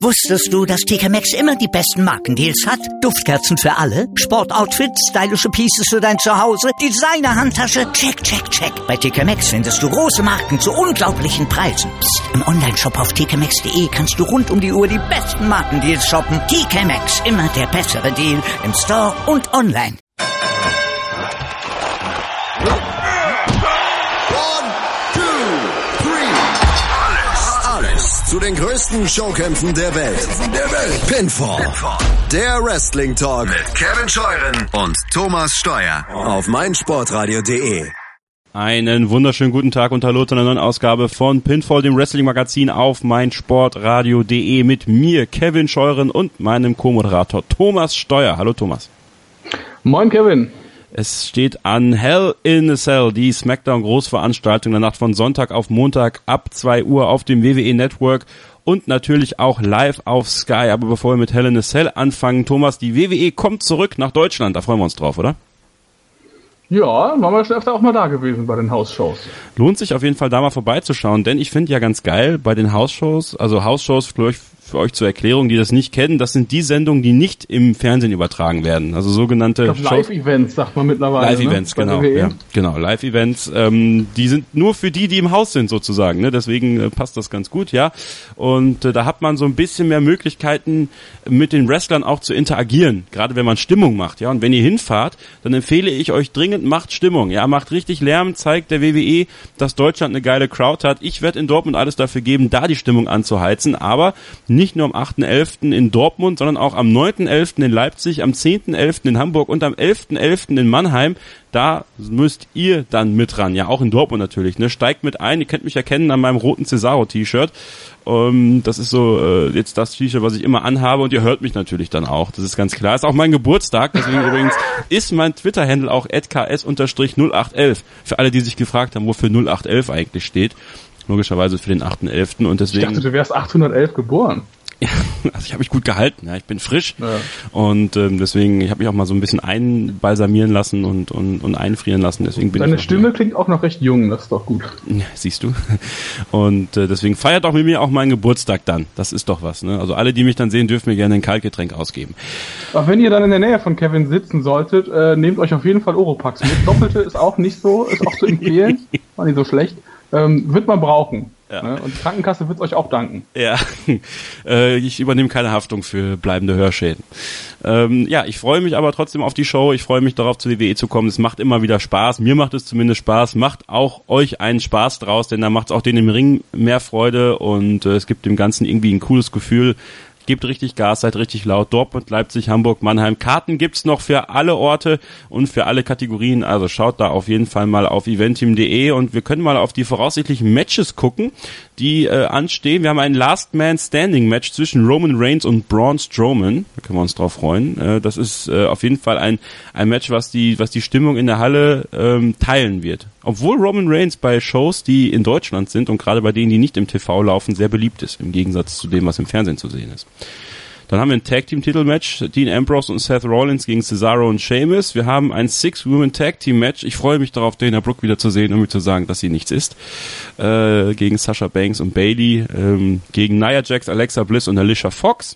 Wusstest du, dass TK Maxx immer die besten Markendeals hat? Duftkerzen für alle, Sportoutfits, stylische Pieces für dein Zuhause, Designer-Handtasche, check, check, check. Bei TK Maxx findest du große Marken zu unglaublichen Preisen. Psst. Im Onlineshop auf tkmaxx.de kannst du rund um die Uhr die besten Markendeals shoppen. TK Maxx, immer der bessere Deal im Store und online. Alles zu den größten Showkämpfen der Welt. Pinfall. Der Wrestling Talk mit Kevin Scheuren und Thomas Steuer auf meinsportradio.de. Einen wunderschönen guten Tag und hallo zu einer neuen Ausgabe von Pinfall, dem Wrestling-Magazin auf meinsportradio.de mit mir, Kevin Scheuren, und meinem Co-Moderator Thomas Steuer. Hallo Thomas. Moin Kevin. Es steht an Hell in a Cell, die Smackdown-Großveranstaltung der Nacht von Sonntag auf Montag ab 2 Uhr auf dem WWE Network und natürlich auch live auf Sky. Aber bevor wir mit Hell in a Cell anfangen, Thomas, die WWE kommt zurück nach Deutschland. Da freuen wir uns drauf, oder? Ja, waren wir schon öfter auch mal da gewesen bei den House-Shows. Lohnt sich auf jeden Fall da mal vorbeizuschauen, denn ich finde ja ganz geil bei den House-Shows, also House-Shows für euch zur Erklärung, die das nicht kennen, das sind die Sendungen, die nicht im Fernsehen übertragen werden. Also sogenannte Live-Events, sagt man mittlerweile. Live-Events, ne? Genau. Ja, genau, Live-Events. Die sind nur für die im Haus sind sozusagen. Ne? Deswegen passt das ganz gut, ja. Und da hat man so ein bisschen mehr Möglichkeiten, mit den Wrestlern auch zu interagieren, gerade wenn man Stimmung macht. Ja. Und wenn ihr hinfahrt, dann empfehle ich euch dringend, macht Stimmung. Ja, macht richtig Lärm, zeigt der WWE, dass Deutschland eine geile Crowd hat. Ich werde in Dortmund alles dafür geben, da die Stimmung anzuheizen, aber nicht nur am 8.11. in Dortmund, sondern auch am 9.11. in Leipzig, am 10.11. in Hamburg und am 11.11. in Mannheim. Da müsst ihr dann mit ran. Ja, auch in Dortmund natürlich. Ne? Steigt mit ein. Ihr könnt mich erkennen an meinem roten Cesaro-T-Shirt. Das ist so jetzt das T-Shirt, was ich immer anhabe, und ihr hört mich natürlich dann auch. Das ist ganz klar. Ist auch mein Geburtstag. Deswegen übrigens ist mein Twitter-Handle auch @ks_0811. Für alle, die sich gefragt haben, wofür 0811 eigentlich steht. Logischerweise für den 8.11. Und deswegen. Ich dachte, du wärst 811 geboren. Ja, also ich habe mich gut gehalten, ja, ich bin frisch, ja. Und deswegen, ich habe mich auch mal so ein bisschen einbalsamieren lassen und einfrieren lassen. Deswegen bin Deine Stimme klingt auch noch recht jung, das ist doch gut. Ja, siehst du. Und deswegen feiert auch mit mir auch meinen Geburtstag dann. Das ist doch was, ne? Also alle, die mich dann sehen, dürfen mir gerne ein Kaltgetränk ausgeben. Auch wenn ihr dann in der Nähe von Kevin sitzen solltet, nehmt euch auf jeden Fall Oropax mit. Doppelte ist auch nicht so, ist auch zu empfehlen, war nicht so schlecht. Wird man brauchen. Ja. Ne? Und die Krankenkasse wird euch auch danken. Ja, ich übernehme keine Haftung für bleibende Hörschäden. Ja, ich freue mich aber trotzdem auf die Show. Ich freue mich darauf, zur WWE zu kommen. Es macht immer wieder Spaß. Mir macht es zumindest Spaß. Macht auch euch einen Spaß draus, denn da macht es auch denen im Ring mehr Freude und es gibt dem Ganzen irgendwie ein cooles Gefühl. Gebt richtig Gas, seid richtig laut. Dortmund, Leipzig, Hamburg, Mannheim. Karten gibt's noch für alle Orte und für alle Kategorien. Also schaut da auf jeden Fall mal auf eventim.de und wir können mal auf die voraussichtlichen Matches gucken, die anstehen. Wir haben ein Last Man Standing Match zwischen Roman Reigns und Braun Strowman. Da können wir uns drauf freuen. Das ist auf jeden Fall ein Match, was die Stimmung in der Halle teilen wird. Obwohl Roman Reigns bei Shows, die in Deutschland sind und gerade bei denen, die nicht im TV laufen, sehr beliebt ist, im Gegensatz zu dem, was im Fernsehen zu sehen ist. Dann haben wir ein Tag-Team-Titel-Match, Dean Ambrose und Seth Rollins gegen Cesaro und Sheamus. Wir haben ein 6-Women-Tag-Team-Match. Ich freue mich darauf, Dana Brooke wieder zu sehen, um mir zu sagen, dass sie nichts ist. Gegen Sasha Banks und Bayley, gegen Nia Jax, Alexa Bliss und Alicia Fox.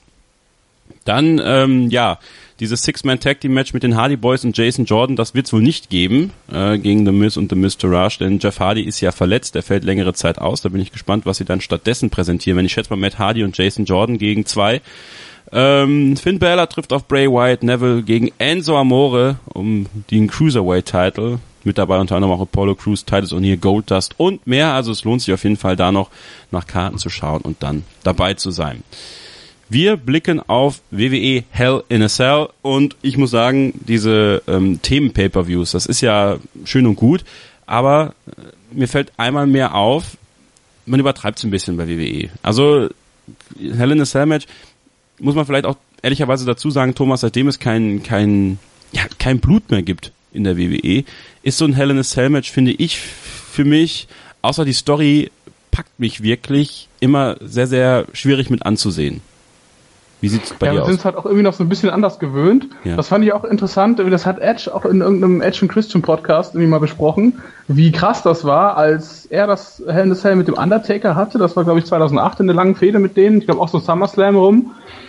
Dann, dieses Six-Man-Tag-Team-Match mit den Hardy Boys und Jason Jordan, das wird es wohl nicht geben gegen The Miz und The Miztourage, denn Jeff Hardy ist ja verletzt, der fällt längere Zeit aus. Da bin ich gespannt, was sie dann stattdessen präsentieren. Wenn ich schätze mal Matt Hardy und Jason Jordan gegen 2. Finn Balor trifft auf Bray Wyatt, Neville gegen Enzo Amore um den Cruiserweight-Title. Mit dabei unter anderem auch Apollo Crews, Titus O'Neil, Goldust und mehr. Also es lohnt sich auf jeden Fall da noch nach Karten zu schauen und dann dabei zu sein. Wir blicken auf WWE Hell in a Cell und ich muss sagen, diese Themen-Pay-Per-Views, das ist ja schön und gut, aber mir fällt einmal mehr auf, man übertreibt es ein bisschen bei WWE. Also Hell in a Cell Match muss man vielleicht auch ehrlicherweise dazu sagen, Thomas, seitdem es kein Blut mehr gibt in der WWE, ist so ein Hell in a Cell Match, finde ich, für mich, außer die Story, packt mich wirklich immer sehr, sehr schwierig mit anzusehen. Wie sieht's bei dir aus? Wir sind es halt auch irgendwie noch so ein bisschen anders gewöhnt. Ja. Das fand ich auch interessant. Das hat Edge auch in irgendeinem Edge and Christian Podcast irgendwie mal besprochen, wie krass das war, als er das Hell in a Cell mit dem Undertaker hatte. Das war, glaube ich, 2008 in der langen Fehde mit denen. Ich glaube auch so SummerSlam rum.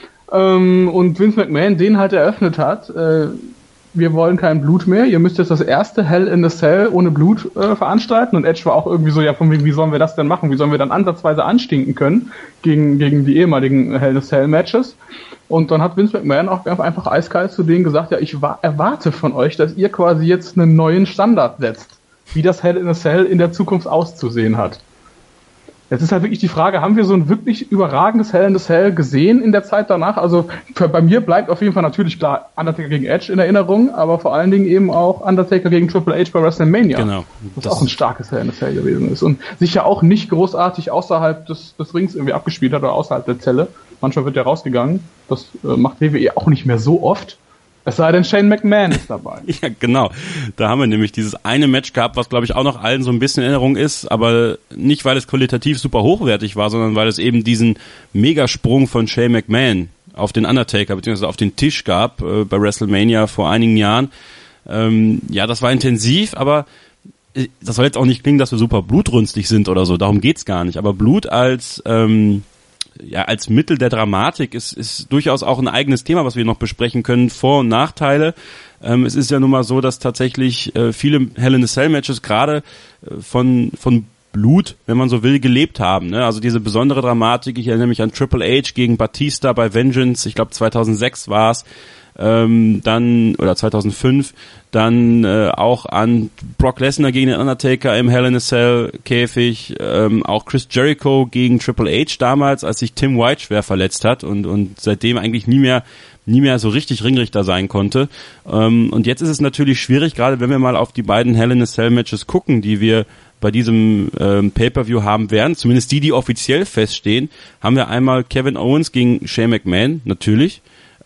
Und Vince McMahon den halt eröffnet hat. Wir wollen kein Blut mehr. Ihr müsst jetzt das erste Hell in a Cell ohne Blut veranstalten. Und Edge war auch irgendwie so, ja, von wegen, wie sollen wir das denn machen? Wie sollen wir dann ansatzweise anstinken können gegen die ehemaligen Hell in a Cell Matches? Und dann hat Vince McMahon auch einfach eiskalt zu denen gesagt, ja, ich erwarte von euch, dass ihr quasi jetzt einen neuen Standard setzt, wie das Hell in a Cell in der Zukunft auszusehen hat. Jetzt ist halt wirklich die Frage, haben wir so ein wirklich überragendes Hell in a Cell gesehen in der Zeit danach? Also bei mir bleibt auf jeden Fall natürlich klar Undertaker gegen Edge in Erinnerung, aber vor allen Dingen eben auch Undertaker gegen Triple H bei WrestleMania. Genau. Was auch ein starkes Hell in a Cell gewesen ist und sich ja auch nicht großartig außerhalb des Rings irgendwie abgespielt hat oder außerhalb der Zelle. Manchmal wird der rausgegangen. Das macht WWE auch nicht mehr so oft. Es sei denn, Shane McMahon ist dabei. Ja, genau. Da haben wir nämlich dieses eine Match gehabt, was, glaube ich, auch noch allen so ein bisschen in Erinnerung ist, aber nicht, weil es qualitativ super hochwertig war, sondern weil es eben diesen Megasprung von Shane McMahon auf den Undertaker, beziehungsweise auf den Tisch gab, bei WrestleMania vor einigen Jahren. Ja, das war intensiv, aber das soll jetzt auch nicht klingen, dass wir super blutrünstig sind oder so, darum geht's gar nicht. Aber Blut als Mittel der Dramatik ist durchaus auch ein eigenes Thema, was wir noch besprechen können, Vor- und Nachteile. Es ist ja nun mal so, dass tatsächlich viele Hell in a Cell Matches gerade von Blut, wenn man so will, gelebt haben. Ne? Also diese besondere Dramatik, ich erinnere mich an Triple H gegen Batista bei Vengeance, ich glaube 2006 war es, dann, oder 2005, dann auch an Brock Lesnar gegen den Undertaker im Hell in a Cell Käfig, auch Chris Jericho gegen Triple H damals, als sich Tim White schwer verletzt hat und seitdem eigentlich nie mehr so richtig Ringrichter sein konnte. Und jetzt ist es natürlich schwierig, gerade wenn wir mal auf die beiden Hell in a Cell Matches gucken, die wir bei diesem Pay-Per-View haben werden, zumindest die offiziell feststehen, haben wir einmal Kevin Owens gegen Shane McMahon, natürlich,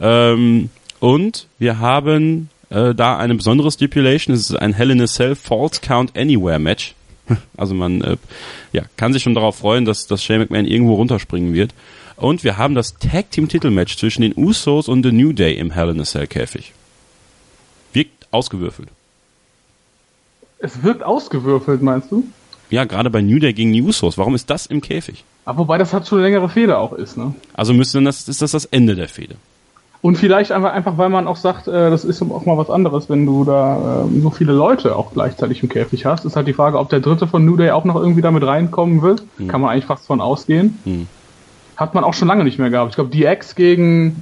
und wir haben da eine besondere Stipulation, es ist ein Hell in a Cell Falls Count Anywhere Match. Also man kann sich schon darauf freuen, dass Shane McMahon irgendwo runterspringen wird. Und wir haben das Tag Team Titelmatch zwischen den Usos und The New Day im Hell in a Cell Käfig. Wirkt ausgewürfelt. Es wirkt ausgewürfelt, meinst du? Ja, gerade bei New Day gegen die Usos. Warum ist das im Käfig? Aber wobei das halt schon eine längere Fehde auch ist, ne? Also ist das Ende der Fehde. Und vielleicht einfach, weil man auch sagt, das ist auch mal was anderes, wenn du da so viele Leute auch gleichzeitig im Käfig hast. Ist halt die Frage, ob der dritte von New Day auch noch irgendwie damit reinkommen wird. Kann man eigentlich fast von ausgehen. Hat man auch schon lange nicht mehr gehabt. Ich glaube, DX gegen,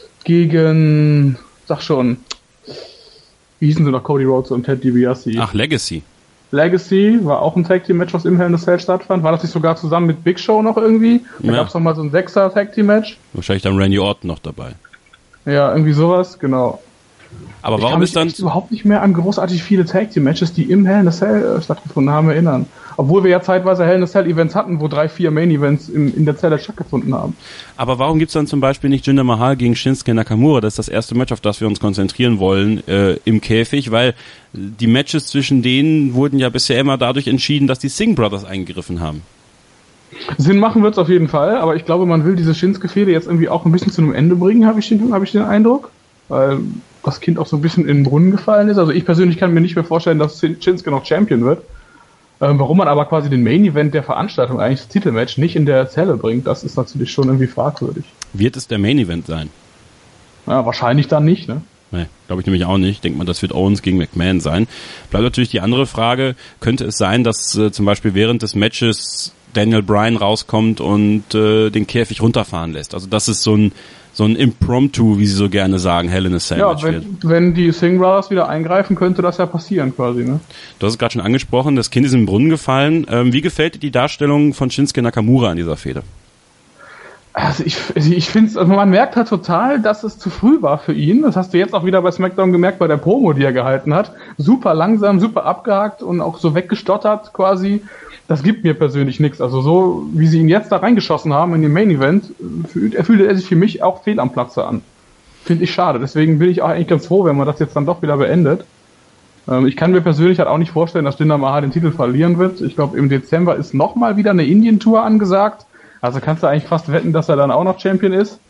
sag schon, wie hießen sie noch, Cody Rhodes und Ted DiBiase? Ach, Legacy war auch ein Tag-Team-Match, was im Hell in a Cell stattfand. War das nicht sogar zusammen mit Big Show noch irgendwie? Da gab es noch mal so ein 6er-Tag-Team-Match. Wahrscheinlich dann Randy Orton noch dabei. Ja, irgendwie sowas, genau. Aber warum ist dann... Ich kann mich überhaupt nicht mehr an großartig viele Tag-Team-Matches, die im Hell in a Cell stattgefunden haben, erinnern. Obwohl wir ja zeitweise Hell in a Cell-Events hatten, wo 3-4 Main-Events in der Zelle stattgefunden haben. Aber warum gibt's dann zum Beispiel nicht Jinder Mahal gegen Shinsuke Nakamura? Das ist das erste Match, auf das wir uns konzentrieren wollen im Käfig, weil die Matches zwischen denen wurden ja bisher immer dadurch entschieden, dass die Singh Brothers eingegriffen haben. Sinn machen wird's auf jeden Fall, aber ich glaube, man will diese Shinsuke-Fehde jetzt irgendwie auch ein bisschen zu einem Ende bringen, habe ich den Eindruck. Weil das Kind auch so ein bisschen in den Brunnen gefallen ist. Also ich persönlich kann mir nicht mehr vorstellen, dass Shinsuke noch Champion wird. Warum man aber quasi den Main-Event der Veranstaltung, eigentlich das Titelmatch, nicht in der Zelle bringt, das ist natürlich schon irgendwie fragwürdig. Wird es der Main-Event sein? Ja, wahrscheinlich dann nicht, ne? Nee, glaube ich nämlich auch nicht. Denkt man, das wird Owens gegen McMahon sein. Bleibt natürlich die andere Frage, könnte es sein, dass zum Beispiel während des Matches Daniel Bryan rauskommt und den Käfig runterfahren lässt. Also das ist so ein Impromptu, wie sie so gerne sagen, Hell in a Cell Match wird. Wenn die Singh Brothers wieder eingreifen, könnte das ja passieren quasi, ne? Du hast es gerade schon angesprochen, das Kind ist in den Brunnen gefallen. Wie gefällt dir die Darstellung von Shinsuke Nakamura an dieser Fehde? Also ich finde es, also man merkt halt total, dass es zu früh war für ihn. Das hast du jetzt auch wieder bei SmackDown gemerkt, bei der Promo, die er gehalten hat. Super langsam, super abgehakt und auch so weggestottert quasi. Das gibt mir persönlich nichts. Also so, wie sie ihn jetzt da reingeschossen fühlen in den Main Event, fühlt er sich für mich auch fehl am Platze an. Finde ich schade. Deswegen bin ich auch eigentlich ganz froh, wenn man das jetzt dann doch wieder beendet. Ich kann mir persönlich halt auch nicht vorstellen, dass Jinder Mahal den Titel verlieren wird. Ich glaube, im Dezember ist nochmal wieder eine Indien-Tour angesagt. Also kannst du eigentlich fast wetten, dass er dann auch noch Champion ist.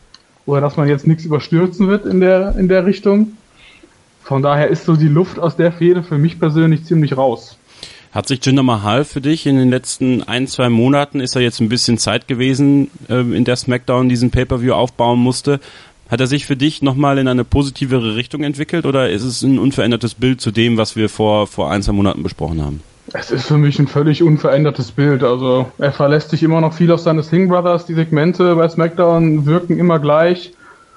oder dass man jetzt nichts überstürzen wird in der Richtung. Von daher ist so die Luft aus der Fehde für mich persönlich ziemlich raus. Hat sich Jinder Mahal für dich in den letzten 1-2 Monaten, ist er jetzt ein bisschen Zeit gewesen, in der SmackDown diesen Pay-Per-View aufbauen musste, hat er sich für dich nochmal in eine positivere Richtung entwickelt oder ist es ein unverändertes Bild zu dem, was wir vor 1-2 Monaten besprochen haben? Es ist für mich ein völlig unverändertes Bild. Also er verlässt sich immer noch viel auf seine Singh Brothers. Die Segmente bei SmackDown wirken immer gleich.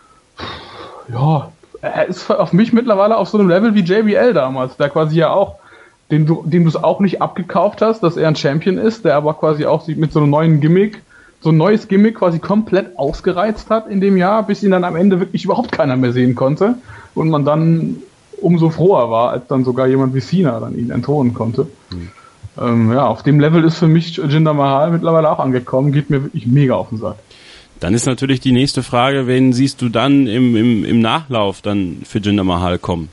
Ja, er ist auf mich mittlerweile auf so einem Level wie JBL damals, der quasi ja auch, dem du es auch nicht abgekauft hast, dass er ein Champion ist, der aber quasi auch mit so einem neuen Gimmick, so ein neues Gimmick quasi komplett ausgereizt hat in dem Jahr, bis ihn dann am Ende wirklich überhaupt keiner mehr sehen konnte und man dann umso froher war, als dann sogar jemand wie Cena dann ihn entthronen konnte. Ja, auf dem Level ist für mich Jinder Mahal mittlerweile auch angekommen, geht mir wirklich mega auf den Sack. Dann ist natürlich die nächste Frage, wen siehst du dann im Nachlauf dann für Jinder Mahal kommen?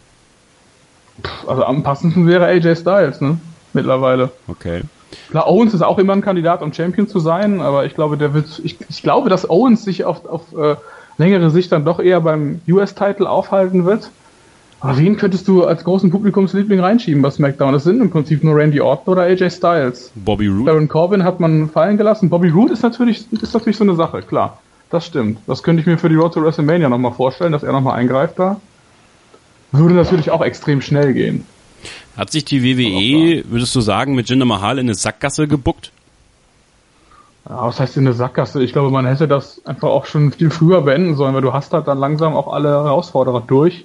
Also am passendsten wäre AJ Styles, ne? Mittlerweile. Okay. Klar, Owens ist auch immer ein Kandidat, um Champion zu sein, aber ich glaube, ich glaube, dass Owens sich auf längere Sicht dann doch eher beim US-Title aufhalten wird. Aber wen könntest du als großen Publikumsliebling reinschieben bei SmackDown? Das sind im Prinzip nur Randy Orton oder AJ Styles. Bobby Roode. Baron Corbin hat man fallen gelassen. Bobby Roode ist natürlich so eine Sache, klar. Das stimmt. Das könnte ich mir für die Road to WrestleMania nochmal vorstellen, dass er nochmal eingreift da. Würde natürlich auch extrem schnell gehen. Hat sich die WWE, würdest du sagen, mit Jinder Mahal in eine Sackgasse gebuckt? Ja, was heißt in eine Sackgasse? Ich glaube, man hätte das einfach auch schon viel früher beenden sollen, weil du hast halt dann langsam auch alle Herausforderer durch.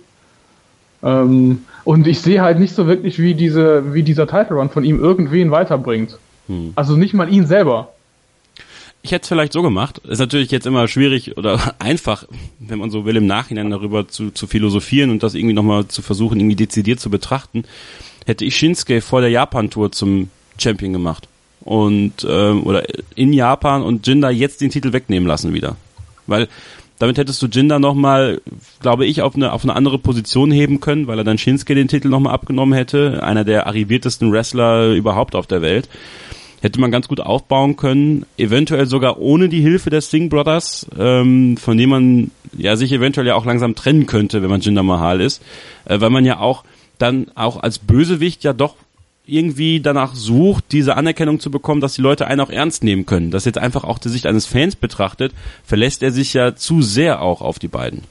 Und ich sehe halt nicht so wirklich, wie dieser Title Run von ihm irgendwen weiterbringt. Also nicht mal ihn selber. Ich hätte es vielleicht so gemacht. Ist natürlich jetzt immer schwierig oder einfach, wenn man so will, im Nachhinein darüber zu philosophieren und das irgendwie nochmal zu versuchen, irgendwie dezidiert zu betrachten. Hätte ich Shinsuke vor der Japan-Tour zum Champion gemacht. Und oder in Japan und Jinder jetzt den Titel wegnehmen lassen wieder. Weil damit hättest du Jinder nochmal, glaube ich, auf eine andere Position heben können, weil er dann Shinsuke den Titel nochmal abgenommen hätte. Einer der arriviertesten Wrestler überhaupt auf der Welt. Hätte man ganz gut aufbauen können, eventuell sogar ohne die Hilfe der Singh Brothers, von denen man ja sich eventuell ja auch langsam trennen könnte, wenn man Jinder Mahal ist, weil man ja auch dann auch als Bösewicht ja doch irgendwie danach sucht, diese Anerkennung zu bekommen, dass die Leute einen auch ernst nehmen können. Das jetzt einfach auch die Sicht eines Fans betrachtet, verlässt er sich ja zu sehr auch auf die beiden.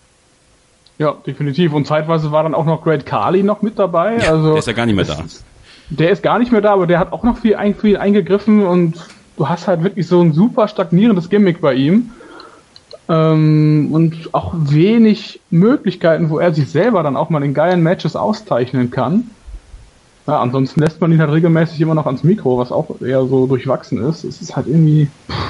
Ja, definitiv. Und zeitweise war dann auch noch Great Khali noch mit dabei. Ja, also der ist ja gar nicht mehr da. Der ist gar nicht mehr da, aber der hat auch noch viel eingegriffen und du hast halt wirklich so ein super stagnierendes Gimmick bei ihm. Und auch wenig Möglichkeiten, wo er sich selber dann auch mal in geilen Matches auszeichnen kann. Ja, ansonsten lässt man ihn halt regelmäßig immer noch ans Mikro, was auch eher so durchwachsen ist. Es ist halt irgendwie,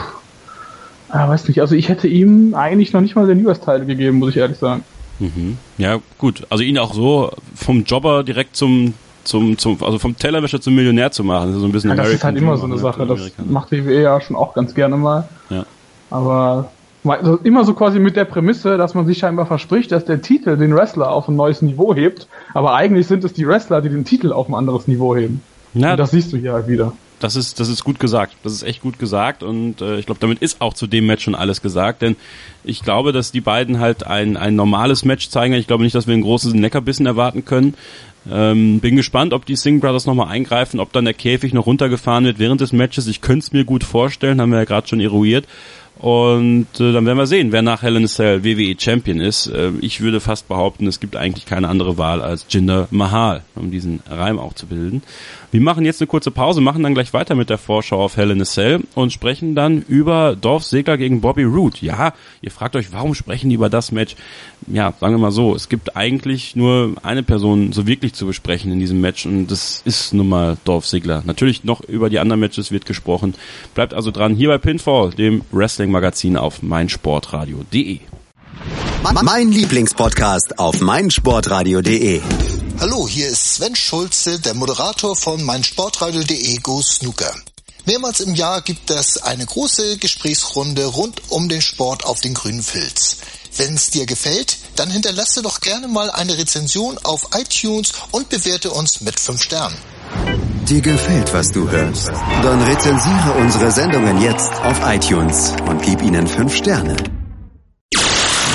weiß nicht, also ich hätte ihm eigentlich noch nicht mal den US-Title gegeben, muss ich ehrlich sagen. Mhm. Ja, gut, also ihn auch so vom Jobber direkt also vom Tellerwäscher zum Millionär zu machen, das ist so ein bisschen das ist halt immer so eine Sache, das macht die WWE ja schon auch ganz gerne mal. Ja. Aber also immer so quasi mit der Prämisse, dass man sich scheinbar verspricht, dass der Titel den Wrestler auf ein neues Niveau hebt, aber eigentlich sind es die Wrestler, die den Titel auf ein anderes Niveau heben. Ja, und das siehst du hier halt wieder. Das ist gut gesagt. Das ist echt gut gesagt und ich glaube, damit ist auch zu dem Match schon alles gesagt, denn ich glaube, dass die beiden halt ein normales Match zeigen. Ich glaube nicht, dass wir ein großes Leckerbissen erwarten können. Bin gespannt, ob die Singh Brothers nochmal eingreifen, ob dann der Käfig noch runtergefahren wird während des Matches. Ich könnte es mir gut vorstellen, haben wir ja gerade schon eruiert. Und dann werden wir sehen, wer nach Hell in a Cell WWE Champion ist. Ich würde fast behaupten, es gibt eigentlich keine andere Wahl als Jinder Mahal, um diesen Reim auch zu bilden. Wir machen jetzt eine kurze Pause, machen dann gleich weiter mit der Vorschau auf Hell in a Cell und sprechen dann über Dolph Ziggler gegen Bobby Roode. Ja, ihr fragt euch, warum sprechen die über das Match? Ja, sagen wir mal so, es gibt eigentlich nur eine Person so wirklich zu besprechen in diesem Match und das ist nun mal Dolph Ziggler. Natürlich noch über die anderen Matches wird gesprochen. Bleibt also dran, hier bei Pinfall, dem Wrestling-Magazin auf meinsportradio.de. Mein Lieblingspodcast auf meinsportradio.de. Hallo, hier ist Sven Schulze, der Moderator von meinsportradio.de Go Snooker. Mehrmals im Jahr gibt es eine große Gesprächsrunde rund um den Sport auf den grünen Filz. Wenn es dir gefällt, dann hinterlasse doch gerne mal eine Rezension auf iTunes und bewerte uns mit 5 Sternen. Dir gefällt, was du hörst? Dann rezensiere unsere Sendungen jetzt auf iTunes und gib ihnen 5 Sterne.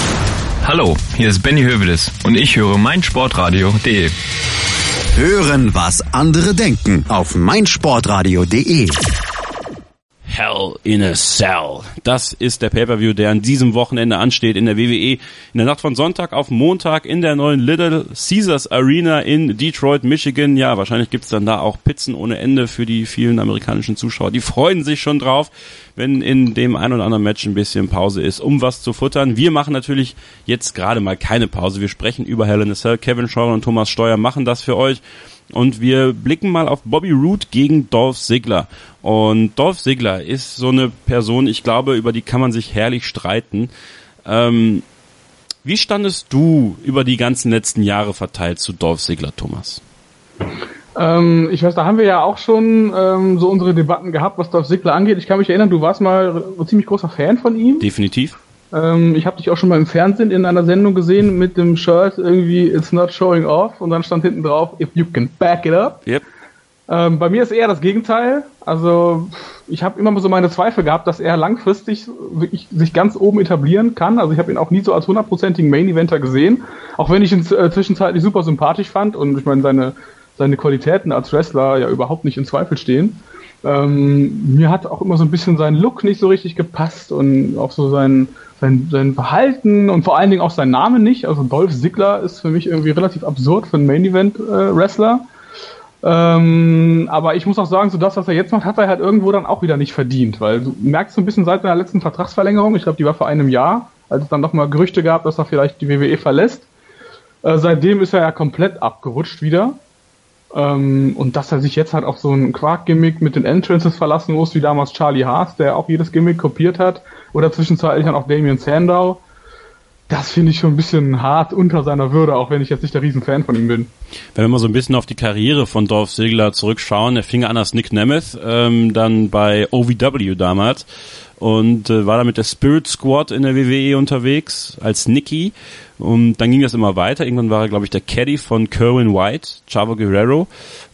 Hallo, hier ist Benny Hövedes und ich höre meinsportradio.de. Hören, was andere denken auf meinsportradio.de. Hell in a Cell. Das ist der Pay-Per-View, der an diesem Wochenende ansteht in der WWE. In der Nacht von Sonntag auf Montag in der neuen Little Caesars Arena in Detroit, Michigan. Ja, wahrscheinlich gibt's dann da auch Pizzen ohne Ende für die vielen amerikanischen Zuschauer. Die freuen sich schon drauf, wenn in dem ein oder anderen Match ein bisschen Pause ist, um was zu futtern. Wir machen natürlich jetzt gerade mal keine Pause. Wir sprechen über Hell in a Cell. Kevin Scheuren und Thomas Steuer machen das für euch. Und wir blicken mal auf Bobby Roode gegen Dolph Ziggler. Und Dolph Ziggler ist so eine Person, ich glaube, über die kann man sich herrlich streiten. Wie standest du über die ganzen letzten Jahre verteilt zu Dolph Ziggler, Thomas? Ich weiß, da haben wir ja auch schon so unsere Debatten gehabt, was Dolph Ziggler angeht. Ich kann mich erinnern, du warst mal ein ziemlich großer Fan von ihm. Definitiv. Ich habe dich auch schon mal im Fernsehen in einer Sendung gesehen mit dem Shirt irgendwie "It's not showing off" und dann stand hinten drauf "If you can back it up". Yep. Bei mir ist eher das Gegenteil. Also ich habe immer so meine Zweifel gehabt, dass er langfristig wirklich sich ganz oben etablieren kann. Also ich habe ihn auch nie so als 100%igen Main-Eventer gesehen, auch wenn ich ihn zwischenzeitlich super sympathisch fand und ich meine seine Qualitäten als Wrestler ja überhaupt nicht in Zweifel stehen. Mir hat auch immer so ein bisschen sein Look nicht so richtig gepasst und auch so sein Verhalten und vor allen Dingen auch sein Name nicht. Also Dolph Ziggler ist für mich irgendwie relativ absurd für einen Main-Event-Wrestler. Aber ich muss auch sagen, so das, was er jetzt macht, hat er halt irgendwo dann auch wieder nicht verdient, weil du merkst so ein bisschen seit seiner letzten Vertragsverlängerung, ich glaube, die war vor einem Jahr, als es dann noch mal Gerüchte gab, dass er vielleicht die WWE verlässt. Seitdem ist er ja komplett abgerutscht wieder. Und dass er sich jetzt halt auf so ein Quark-Gimmick mit den Entrances verlassen muss, wie damals Charlie Haas, der auch jedes Gimmick kopiert hat, oder zwischenzeitlich dann auch Damien Sandow, das finde ich schon ein bisschen hart unter seiner Würde, auch wenn ich jetzt nicht der Riesenfan von ihm bin. Wenn wir mal so ein bisschen auf die Karriere von Dolph Ziggler zurückschauen, er fing an als Nick Nemeth, dann bei OVW damals und war da mit der Spirit Squad in der WWE unterwegs als Nicky. Und dann ging das immer weiter. Irgendwann war er, glaube ich, der Caddy von Kerwin White, Chavo Guerrero.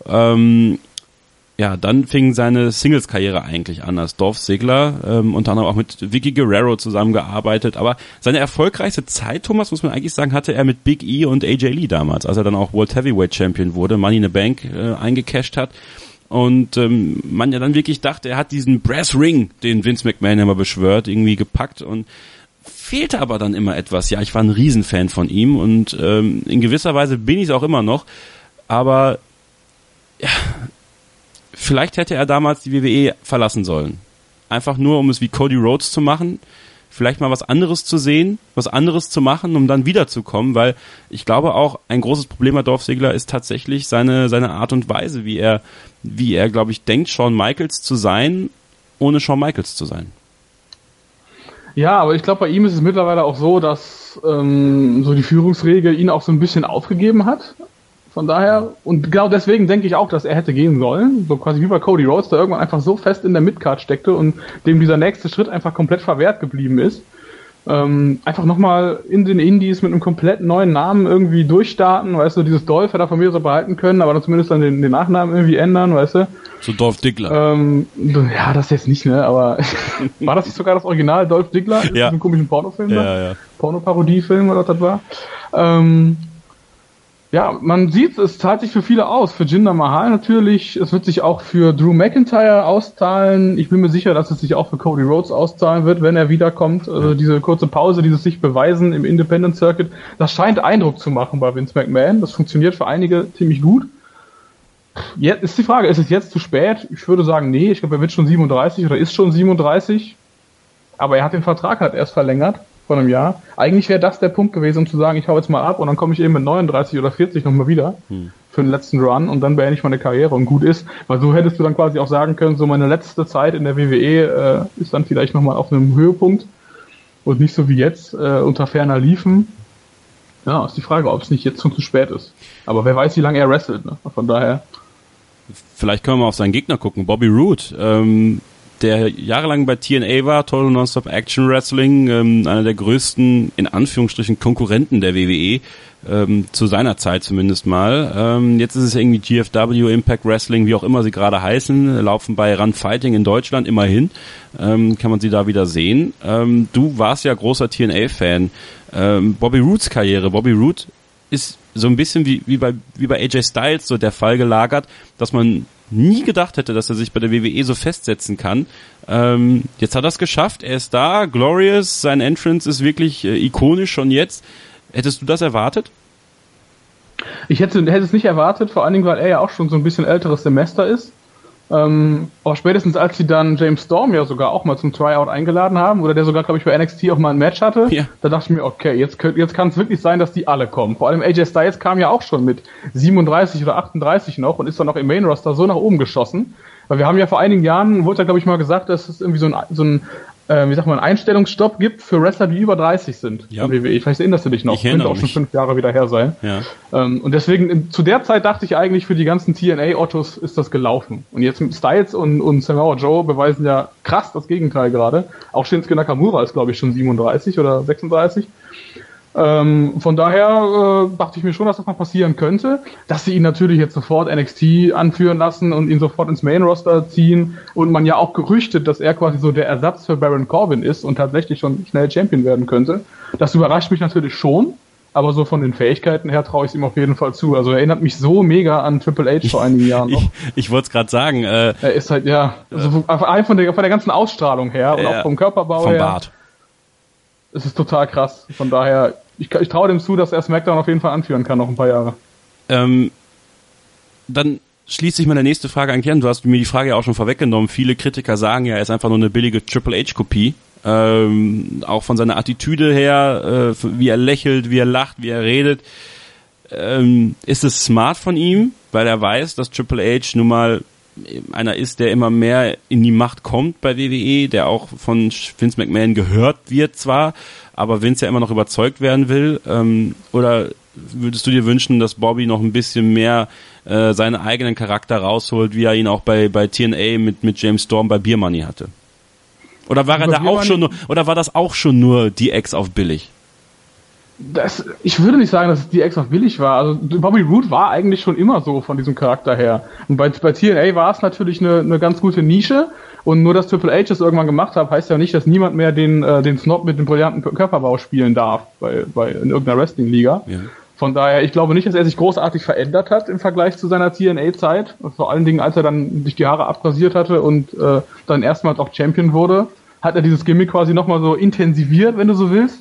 Ja, dann fing seine Singles-Karriere eigentlich an als Dolph Ziggler, unter anderem auch mit Vicky Guerrero zusammengearbeitet. Aber seine erfolgreichste Zeit, Thomas, muss man eigentlich sagen, hatte er mit Big E und AJ Lee damals, als er dann auch World Heavyweight Champion wurde, Money in the Bank eingecasht hat. Und man ja dann wirklich dachte, er hat diesen Brass Ring, den Vince McMahon immer beschwört, irgendwie gepackt und fehlte aber dann immer etwas. Ja, ich war ein Riesenfan von ihm und in gewisser Weise bin ich es auch immer noch. Aber ja, vielleicht hätte er damals die WWE verlassen sollen. Einfach nur, um es wie Cody Rhodes zu machen, vielleicht mal was anderes zu sehen, was anderes zu machen, um dann wiederzukommen, weil ich glaube auch, ein großes Problem bei Dolph Ziggler ist tatsächlich seine Art und Weise, wie er, glaube ich, denkt, Shawn Michaels zu sein, ohne Shawn Michaels zu sein. Ja, aber ich glaube, bei ihm ist es mittlerweile auch so, dass so die Führungsregel ihn auch so ein bisschen aufgegeben hat. Von daher, und genau deswegen denke ich auch, dass er hätte gehen sollen, so quasi wie bei Cody Rhodes, der irgendwann einfach so fest in der Midcard steckte und dem dieser nächste Schritt einfach komplett verwehrt geblieben ist. Einfach nochmal in den Indies mit einem komplett neuen Namen irgendwie durchstarten, weißt du, dieses Dolph hätte er von mir so behalten können, aber dann zumindest dann den Nachnamen irgendwie ändern, weißt du. So Dolph Ziggler. Ja, das jetzt nicht, ne, aber war das nicht sogar das Original Dolph Ziggler? Ja. Diesen komischen Pornofilm ja. Pornoparodiefilm oder was das war? Ja, man sieht, es zahlt sich für viele aus. Für Jinder Mahal natürlich. Es wird sich auch für Drew McIntyre auszahlen. Ich bin mir sicher, dass es sich auch für Cody Rhodes auszahlen wird, wenn er wiederkommt. Also diese kurze Pause, dieses sich beweisen im Independent Circuit, das scheint Eindruck zu machen bei Vince McMahon. Das funktioniert für einige ziemlich gut. Jetzt ist die Frage, ist es jetzt zu spät? Ich würde sagen, nee. Ich glaube, er wird schon 37 oder ist schon 37. Aber er hat den Vertrag halt erst verlängert. Vor einem Jahr. Eigentlich wäre das der Punkt gewesen, um zu sagen, ich hau jetzt mal ab und dann komme ich eben mit 39 oder 40 nochmal wieder für den letzten Run und dann beende ich meine Karriere und gut ist. Weil so hättest du dann quasi auch sagen können, so meine letzte Zeit in der WWE ist dann vielleicht nochmal auf einem Höhepunkt und nicht so wie jetzt unter ferner Liefen. Ja, ist die Frage, ob es nicht jetzt schon zu spät ist. Aber wer weiß, wie lange er wrestelt. Ne? Von daher. Vielleicht können wir mal auf seinen Gegner gucken, Bobby Roode. der jahrelang bei TNA war, Total Nonstop Action Wrestling, einer der größten, in Anführungsstrichen, Konkurrenten der WWE, zu seiner Zeit zumindest mal. Jetzt ist es irgendwie GFW, Impact Wrestling, wie auch immer sie gerade heißen, laufen bei Run Fighting in Deutschland immerhin, kann man sie da wieder sehen. Du warst ja großer TNA-Fan. Bobby Roods Karriere. Bobby Roode ist so ein bisschen wie bei AJ Styles so der Fall gelagert, dass man nie gedacht hätte, dass er sich bei der WWE so festsetzen kann. Jetzt hat er es geschafft, er ist da, glorious, sein Entrance ist wirklich ikonisch schon jetzt. Hättest du das erwartet? Ich hätte es nicht erwartet, vor allen Dingen, weil er ja auch schon so ein bisschen älteres Semester ist. Aber spätestens als sie dann James Storm ja sogar auch mal zum Tryout eingeladen haben, oder der sogar, glaube ich, bei NXT auch mal ein Match hatte, da dachte ich mir, okay, jetzt kann es wirklich sein, dass die alle kommen. Vor allem AJ Styles kam ja auch schon mit 37 oder 38 noch und ist dann auch im Main Roster so nach oben geschossen. Weil wir haben ja vor einigen Jahren, wurde ja, glaube ich, mal gesagt, dass es irgendwie so ein Einstellungsstopp gibt für Wrestler, die über 30 sind. Ja. Ich weiß, erinnerst du dich noch? Könnte auch schon 5 Jahre wieder her sein. Ja. Und deswegen, zu der Zeit dachte ich eigentlich, für die ganzen TNA-Ottos ist das gelaufen. Und jetzt mit Styles und Samoa Joe beweisen ja krass das Gegenteil gerade. Auch Shinsuke Nakamura ist, glaube ich, schon 37 oder 36. Von daher dachte ich mir schon, dass das mal passieren könnte, dass sie ihn natürlich jetzt sofort NXT anführen lassen und ihn sofort ins Main-Roster ziehen und man ja auch gerüchtet, dass er quasi so der Ersatz für Baron Corbin ist und tatsächlich schon schnell Champion werden könnte. Das überrascht mich natürlich schon, aber so von den Fähigkeiten her traue ich es ihm auf jeden Fall zu. Also er erinnert mich so mega an Triple H vor einigen Jahren noch. Ich wollte es gerade sagen. Er ist halt, also von der ganzen Ausstrahlung her und auch vom Körperbau her. Vom Bart. Es ist total krass. Von daher, ich traue dem zu, dass er SmackDown auf jeden Fall anführen kann, noch ein paar Jahre. Dann schließt sich meine nächste Frage eigentlich an. Du hast mir die Frage ja auch schon vorweggenommen. Viele Kritiker sagen ja, er ist einfach nur eine billige Triple H-Kopie. Auch von seiner Attitüde her, wie er lächelt, wie er lacht, wie er redet. Ist es smart von ihm, weil er weiß, dass Triple H nun mal einer ist, der immer mehr in die Macht kommt bei WWE, der auch von Vince McMahon gehört wird zwar, aber Vince ja immer noch überzeugt werden will, oder würdest du dir wünschen, dass Bobby noch ein bisschen mehr seinen eigenen Charakter rausholt, wie er ihn auch bei TNA mit James Storm bei Beer Money hatte? Oder war das auch schon nur die Ex auf billig? Ich würde nicht sagen, dass es die Ex auf billig war. Also Bobby Roode war eigentlich schon immer so von diesem Charakter her. Und bei TNA war es natürlich eine ganz gute Nische. Und nur, dass Triple H das irgendwann gemacht hat, heißt ja nicht, dass niemand mehr den Snob mit dem brillanten Körperbau spielen darf in irgendeiner Wrestling-Liga. Ja. Von daher, ich glaube nicht, dass er sich großartig verändert hat im Vergleich zu seiner TNA-Zeit. Vor allen Dingen, als er dann sich die Haare abrasiert hatte und dann erstmals auch Champion wurde, hat er dieses Gimmick quasi nochmal so intensiviert, wenn du so willst.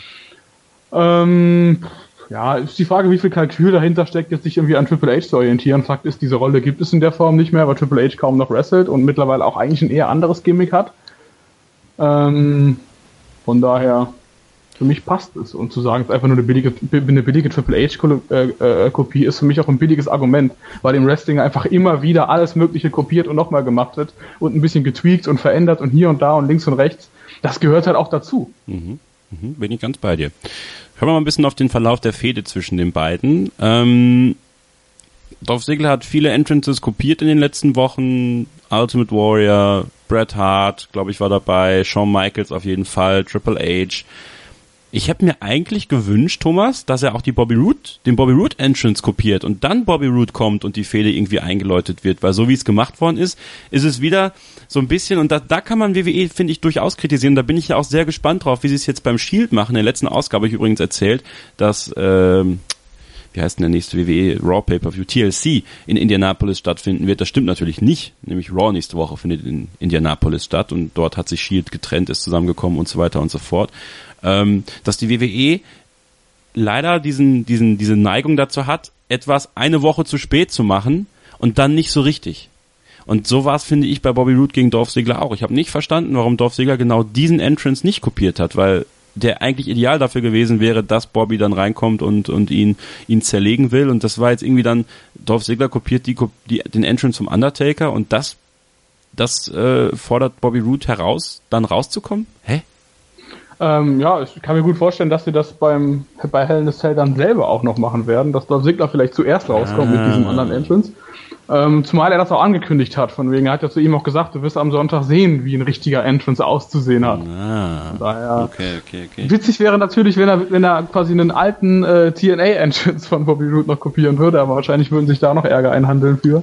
Ist die Frage, wie viel Kalkül dahinter steckt, jetzt sich irgendwie an Triple H zu orientieren. Fakt ist, diese Rolle gibt es in der Form nicht mehr, weil Triple H kaum noch wrestelt und mittlerweile auch eigentlich ein eher anderes Gimmick hat. Von daher, für mich passt es. Und zu sagen, es ist einfach nur eine billige Triple H-Kopie, ist für mich auch ein billiges Argument, weil im Wrestling einfach immer wieder alles Mögliche kopiert und nochmal gemacht wird und ein bisschen getweakt und verändert und hier und da und links und rechts. Das gehört halt auch dazu. Bin ich ganz bei dir. Hören wir mal ein bisschen auf den Verlauf der Fehde zwischen den beiden. Dolph Ziggler hat viele Entrances kopiert in den letzten Wochen. Ultimate Warrior, Bret Hart, glaube ich, war dabei, Shawn Michaels auf jeden Fall, Triple H. Ich hätte mir eigentlich gewünscht, Thomas, dass er auch den Bobby Roode Entrance kopiert und dann Bobby Roode kommt und die Fehde irgendwie eingeläutet wird, weil so wie es gemacht worden ist es wieder so ein bisschen, und da kann man WWE, finde ich, durchaus kritisieren. Da bin ich ja auch sehr gespannt drauf, wie sie es jetzt beim Shield machen. In der letzten Ausgabe habe ich übrigens erzählt, dass wie heißt denn der nächste WWE Raw Pay-Per-View, TLC, in Indianapolis stattfinden wird. Das stimmt natürlich nicht, nämlich Raw nächste Woche findet in Indianapolis statt und dort hat sich Shield getrennt, ist zusammengekommen und so weiter und so fort. Dass die WWE leider diese Neigung dazu hat, etwas eine Woche zu spät zu machen und dann nicht so richtig. Und so war es, finde ich, bei Bobby Roode gegen Dolph Ziggler auch. Ich habe nicht verstanden, warum Dolph Ziggler genau diesen Entrance nicht kopiert hat, weil der eigentlich ideal dafür gewesen wäre, dass Bobby dann reinkommt und ihn zerlegen will. Und das war jetzt irgendwie dann, Dolph Ziggler kopiert den Entrance vom Undertaker und das fordert Bobby Roode heraus, dann rauszukommen? Hä? Ich kann mir gut vorstellen, dass sie das bei Hell in a Cell dann selber auch noch machen werden, dass Dolph Ziggler vielleicht zuerst rauskommt mit diesem anderen Entrance. Zumal er das auch angekündigt hat, von wegen, er hat ja zu ihm auch gesagt, du wirst am Sonntag sehen, wie ein richtiger Entrance auszusehen hat. Daher Okay. witzig wäre natürlich, wenn er quasi einen alten TNA-Entrance von Bobby Roode noch kopieren würde, aber wahrscheinlich würden sich da noch Ärger einhandeln für.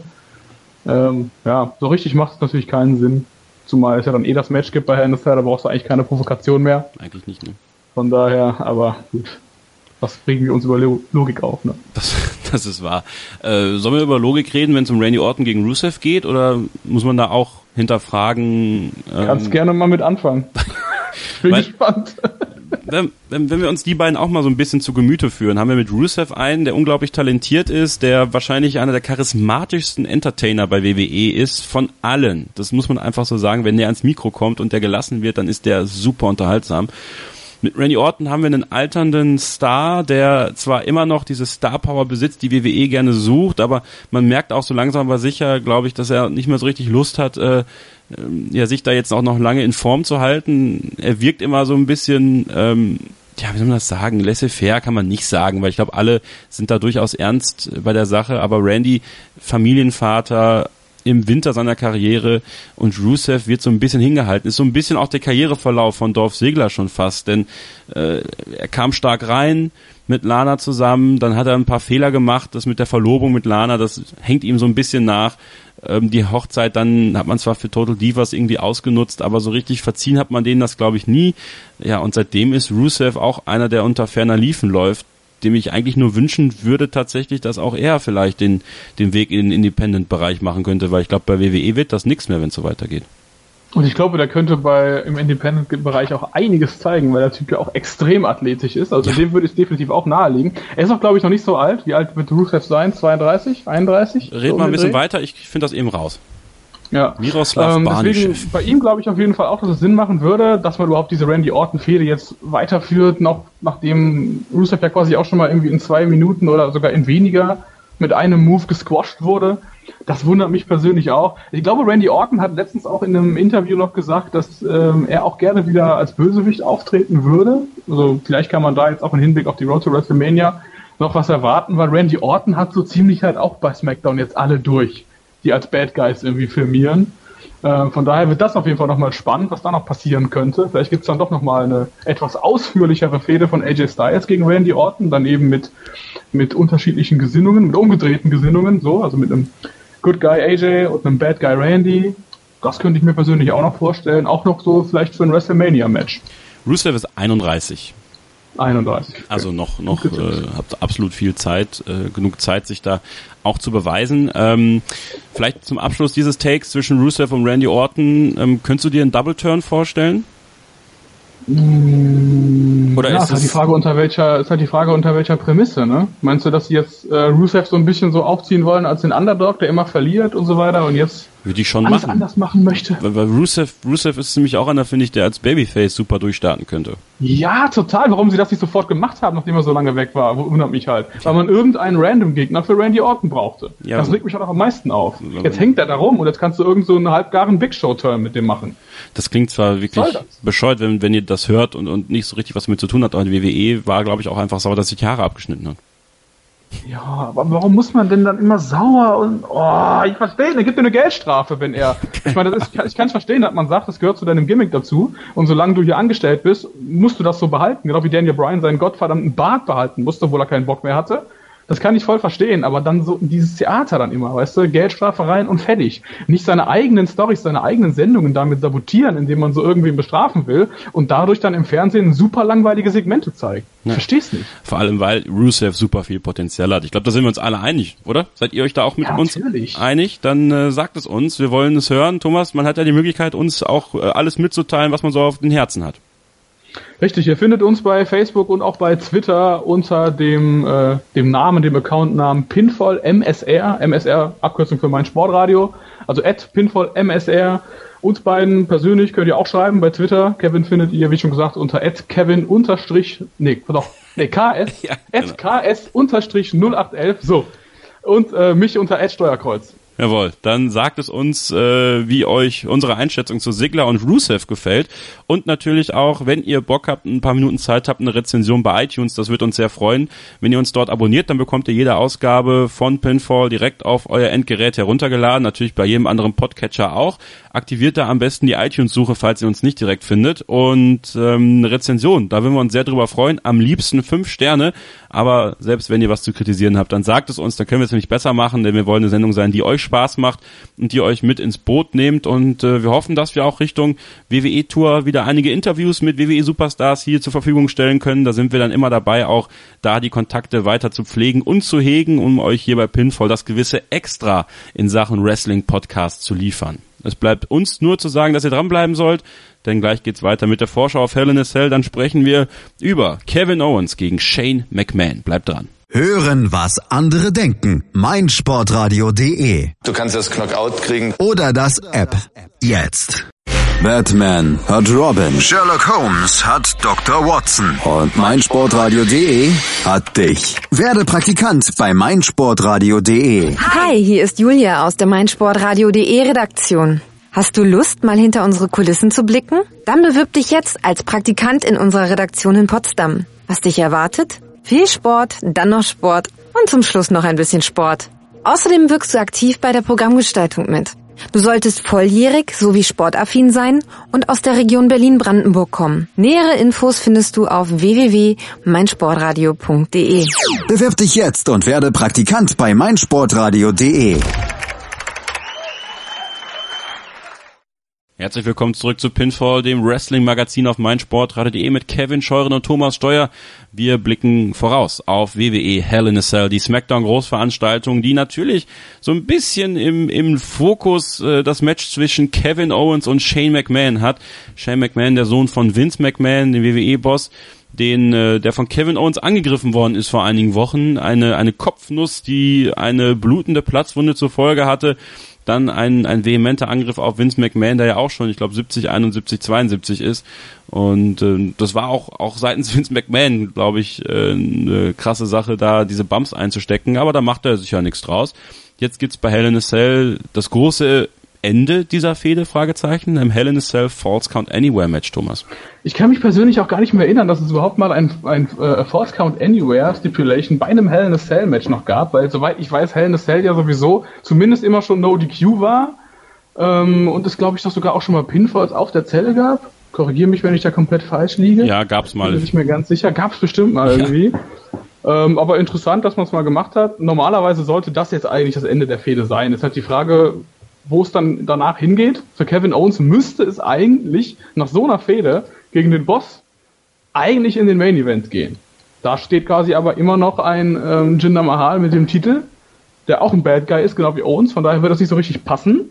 So richtig macht es natürlich keinen Sinn. Zumal es ja dann das Match gibt bei Hell in a Cell, da brauchst du eigentlich keine Provokation mehr. Eigentlich nicht, ne? Von daher, aber gut. Was bringen wir uns über Logik auf, ne? Das ist wahr. Sollen wir über Logik reden, wenn es um Randy Orton gegen Rusev geht, oder muss man da auch hinterfragen? Kannst gerne mal mit anfangen. Bin gespannt. Wenn wir uns die beiden auch mal so ein bisschen zu Gemüte führen, haben wir mit Rusev einen, der unglaublich talentiert ist, der wahrscheinlich einer der charismatischsten Entertainer bei WWE ist, von allen. Das muss man einfach so sagen. Wenn der ans Mikro kommt und der gelassen wird, dann ist der super unterhaltsam. Mit Randy Orton haben wir einen alternden Star, der zwar immer noch diese Star-Power besitzt, die WWE gerne sucht, aber man merkt auch so langsam aber sicher, glaube ich, dass er nicht mehr so richtig Lust hat, sich da jetzt auch noch lange in Form zu halten. Er wirkt immer so ein bisschen, wie soll man das sagen, laissez-faire kann man nicht sagen, weil ich glaube, alle sind da durchaus ernst bei der Sache, aber Randy, Familienvater, im Winter seiner Karriere, und Rusev wird so ein bisschen hingehalten. Ist so ein bisschen auch der Karriereverlauf von Dolph Ziggler schon fast, denn er kam stark rein mit Lana zusammen, dann hat er ein paar Fehler gemacht, das mit der Verlobung mit Lana, das hängt ihm so ein bisschen nach. Die Hochzeit, dann hat man zwar für Total Divas irgendwie ausgenutzt, aber so richtig verziehen hat man denen das, glaube ich, nie. Ja, und seitdem ist Rusev auch einer, der unter ferner Liefen läuft, dem ich eigentlich nur wünschen würde tatsächlich, dass auch er vielleicht den Weg in den Independent-Bereich machen könnte, weil ich glaube, bei WWE wird das nichts mehr, wenn es so weitergeht. Und ich glaube, der könnte im Independent-Bereich auch einiges zeigen, weil der Typ ja auch extrem athletisch ist. Also dem würde es definitiv auch naheliegen. Er ist auch, glaube ich, noch nicht so alt. Wie alt wird Rusev sein? 32? 31? Red mal ein bisschen weiter, ich finde das eben raus. Ja. Miroslav Barnischew. Deswegen bei ihm glaube ich auf jeden Fall auch, dass es Sinn machen würde, dass man überhaupt diese Randy Orton-Fehde jetzt weiterführt, noch nachdem Rusev ja quasi auch schon mal irgendwie in 2 Minuten oder sogar in weniger mit einem Move gesquasht wurde. Das wundert mich persönlich auch. Ich glaube, Randy Orton hat letztens auch in einem Interview noch gesagt, dass er auch gerne wieder als Bösewicht auftreten würde. Also vielleicht kann man da jetzt auch im Hinblick auf die Road to WrestleMania noch was erwarten, weil Randy Orton hat so ziemlich halt auch bei SmackDown jetzt alle durch, die als Bad Guys irgendwie firmieren. Von daher wird das auf jeden Fall nochmal spannend, was da noch passieren könnte. Vielleicht gibt es dann doch nochmal eine etwas ausführlichere Fehde von AJ Styles gegen Randy Orton, dann eben mit unterschiedlichen Gesinnungen, mit umgedrehten Gesinnungen, so, also mit einem Good Guy AJ und einem Bad Guy Randy. Das könnte ich mir persönlich auch noch vorstellen, auch noch so vielleicht für ein WrestleMania-Match. Rusev ist 31. 31. Okay. Also noch habt absolut viel Zeit, genug Zeit, sich da auch zu beweisen. Vielleicht zum Abschluss dieses Takes zwischen Rusev und Randy Orton, könntest du dir einen Double Turn vorstellen? Oder ja, ist halt die Frage unter welcher Prämisse, ne? Meinst du, dass sie jetzt Rusev so ein bisschen so aufziehen wollen als den Underdog, der immer verliert und so weiter und jetzt würde ich schon alles anders machen möchte? Weil Rusev ist nämlich auch einer, finde ich, der als Babyface super durchstarten könnte. Ja, total. Warum sie das nicht sofort gemacht haben, nachdem er so lange weg war, wundert mich halt. Weil man irgendeinen Random-Gegner für Randy Orton brauchte. Ja, das regt mich halt auch am meisten auf. Jetzt hängt er da rum und jetzt kannst du irgend so einen halbgaren Big Show-Turn mit dem machen. Das klingt zwar wirklich bescheuert, wenn ihr das hört und nicht so richtig was damit zu tun hat, aber die WWE war, glaube ich, auch einfach sauer, dass sich die Haare abgeschnitten hat. Ja, aber warum muss man denn dann immer sauer und ich verstehe, er gibt dir eine Geldstrafe, wenn er. Ich meine, ich kann es verstehen, dass man sagt, das gehört zu deinem Gimmick dazu und solange du hier angestellt bist, musst du das so behalten, genau wie Daniel Bryan seinen gottverdammten Bart behalten musste, obwohl er keinen Bock mehr hatte. Das kann ich voll verstehen, aber dann so dieses Theater dann immer, weißt du, Geldstrafe rein und fertig. Nicht seine eigenen Storys, seine eigenen Sendungen damit sabotieren, indem man so irgendwen bestrafen will und dadurch dann im Fernsehen super langweilige Segmente zeigt. Ja. Versteh's nicht. Vor allem, weil Rusev super viel Potenzial hat. Ich glaube, da sind wir uns alle einig, oder? Seid ihr euch da auch mit uns einig? Dann sagt es uns. Wir wollen es hören. Thomas, man hat ja die Möglichkeit, uns auch alles mitzuteilen, was man so auf den Herzen hat. Richtig, ihr findet uns bei Facebook und auch bei Twitter unter dem Accountnamen Pinfall MSR, MSR Abkürzung für mein Sportradio, also @Pinfall MSR. Uns beiden persönlich könnt ihr auch schreiben bei Twitter. Kevin findet ihr, wie schon gesagt, unter @Kevin KS, @KS_0811, so. Und mich unter @Steuerkreuz. Jawohl, dann sagt es uns, wie euch unsere Einschätzung zu Ziggler und Rusev gefällt und natürlich auch, wenn ihr Bock habt, ein paar Minuten Zeit habt, eine Rezension bei iTunes, das wird uns sehr freuen. Wenn ihr uns dort abonniert, dann bekommt ihr jede Ausgabe von Pinfall direkt auf euer Endgerät heruntergeladen, natürlich bei jedem anderen Podcatcher auch. Aktiviert da am besten die iTunes-Suche, falls ihr uns nicht direkt findet und eine Rezension, da würden wir uns sehr drüber freuen, am liebsten 5 Sterne, aber selbst wenn ihr was zu kritisieren habt, dann sagt es uns, dann können wir es nämlich besser machen, denn wir wollen eine Sendung sein, die euch Spaß macht und die euch mit ins Boot nehmt und wir hoffen, dass wir auch Richtung WWE-Tour wieder einige Interviews mit WWE-Superstars hier zur Verfügung stellen können. Da sind wir dann immer dabei, auch da die Kontakte weiter zu pflegen und zu hegen, um euch hier bei Pinfall das gewisse Extra in Sachen Wrestling-Podcast zu liefern. Es bleibt uns nur zu sagen, dass ihr dranbleiben sollt, denn gleich geht's weiter mit der Vorschau auf Hell in a Cell. Dann sprechen wir über Kevin Owens gegen Shane McMahon. Bleibt dran. Hören, was andere denken. meinsportradio.de. Du kannst das Knockout kriegen. Oder das App. Jetzt. Batman hat Robin. Sherlock Holmes hat Dr. Watson. Und meinsportradio.de hat dich. Werde Praktikant bei meinsportradio.de. Hi, hier ist Julia aus der meinsportradio.de Redaktion. Hast du Lust, mal hinter unsere Kulissen zu blicken? Dann bewirb dich jetzt als Praktikant in unserer Redaktion in Potsdam. Was dich erwartet? Viel Sport, dann noch Sport und zum Schluss noch ein bisschen Sport. Außerdem wirkst du aktiv bei der Programmgestaltung mit. Du solltest volljährig sowie sportaffin sein und aus der Region Berlin-Brandenburg kommen. Nähere Infos findest du auf www.meinsportradio.de. Bewerb dich jetzt und werde Praktikant bei meinsportradio.de. Herzlich willkommen zurück zu Pinfall, dem Wrestling-Magazin auf meinsportradio.de mit Kevin Scheuren und Thomas Steuer. Wir blicken voraus auf WWE Hell in a Cell, die Smackdown-Großveranstaltung, die natürlich so ein bisschen im Fokus das Match zwischen Kevin Owens und Shane McMahon hat. Shane McMahon, der Sohn von Vince McMahon, dem WWE-Boss, der von Kevin Owens angegriffen worden ist vor einigen Wochen. Eine Kopfnuss, die eine blutende Platzwunde zur Folge hatte. Dann ein vehementer Angriff auf Vince McMahon, der ja auch schon, ich glaube, 70, 71, 72 ist. Und das war auch seitens Vince McMahon, glaube ich, eine krasse Sache, da diese Bumps einzustecken. Aber da macht er sich ja nichts draus. Jetzt gibt's bei Hell in a Cell das große Ende dieser Fehde, Fragezeichen, im Hell in a Cell Falls Count Anywhere Match, Thomas. Ich kann mich persönlich auch gar nicht mehr erinnern, dass es überhaupt mal ein Falls Count Anywhere Stipulation bei einem Hell in a Cell Match noch gab, weil soweit ich weiß, Hell in a Cell ja sowieso zumindest immer schon No DQ war und es glaube ich doch sogar auch schon mal Pinfalls auf der Zelle gab. Korrigiere mich, wenn ich da komplett falsch liege. Ja, gab's mal. Bin ich mir ganz sicher. Gab's bestimmt mal irgendwie. Aber interessant, dass man es mal gemacht hat. Normalerweise sollte das jetzt eigentlich das Ende der Fehde sein. Es ist halt die Frage, wo es dann danach hingeht. Für Kevin Owens müsste es eigentlich nach so einer Fehde gegen den Boss eigentlich in den Main Event gehen. Da steht quasi aber immer noch ein Jinder Mahal mit dem Titel, der auch ein Bad Guy ist, genau wie Owens. Von daher wird das nicht so richtig passen.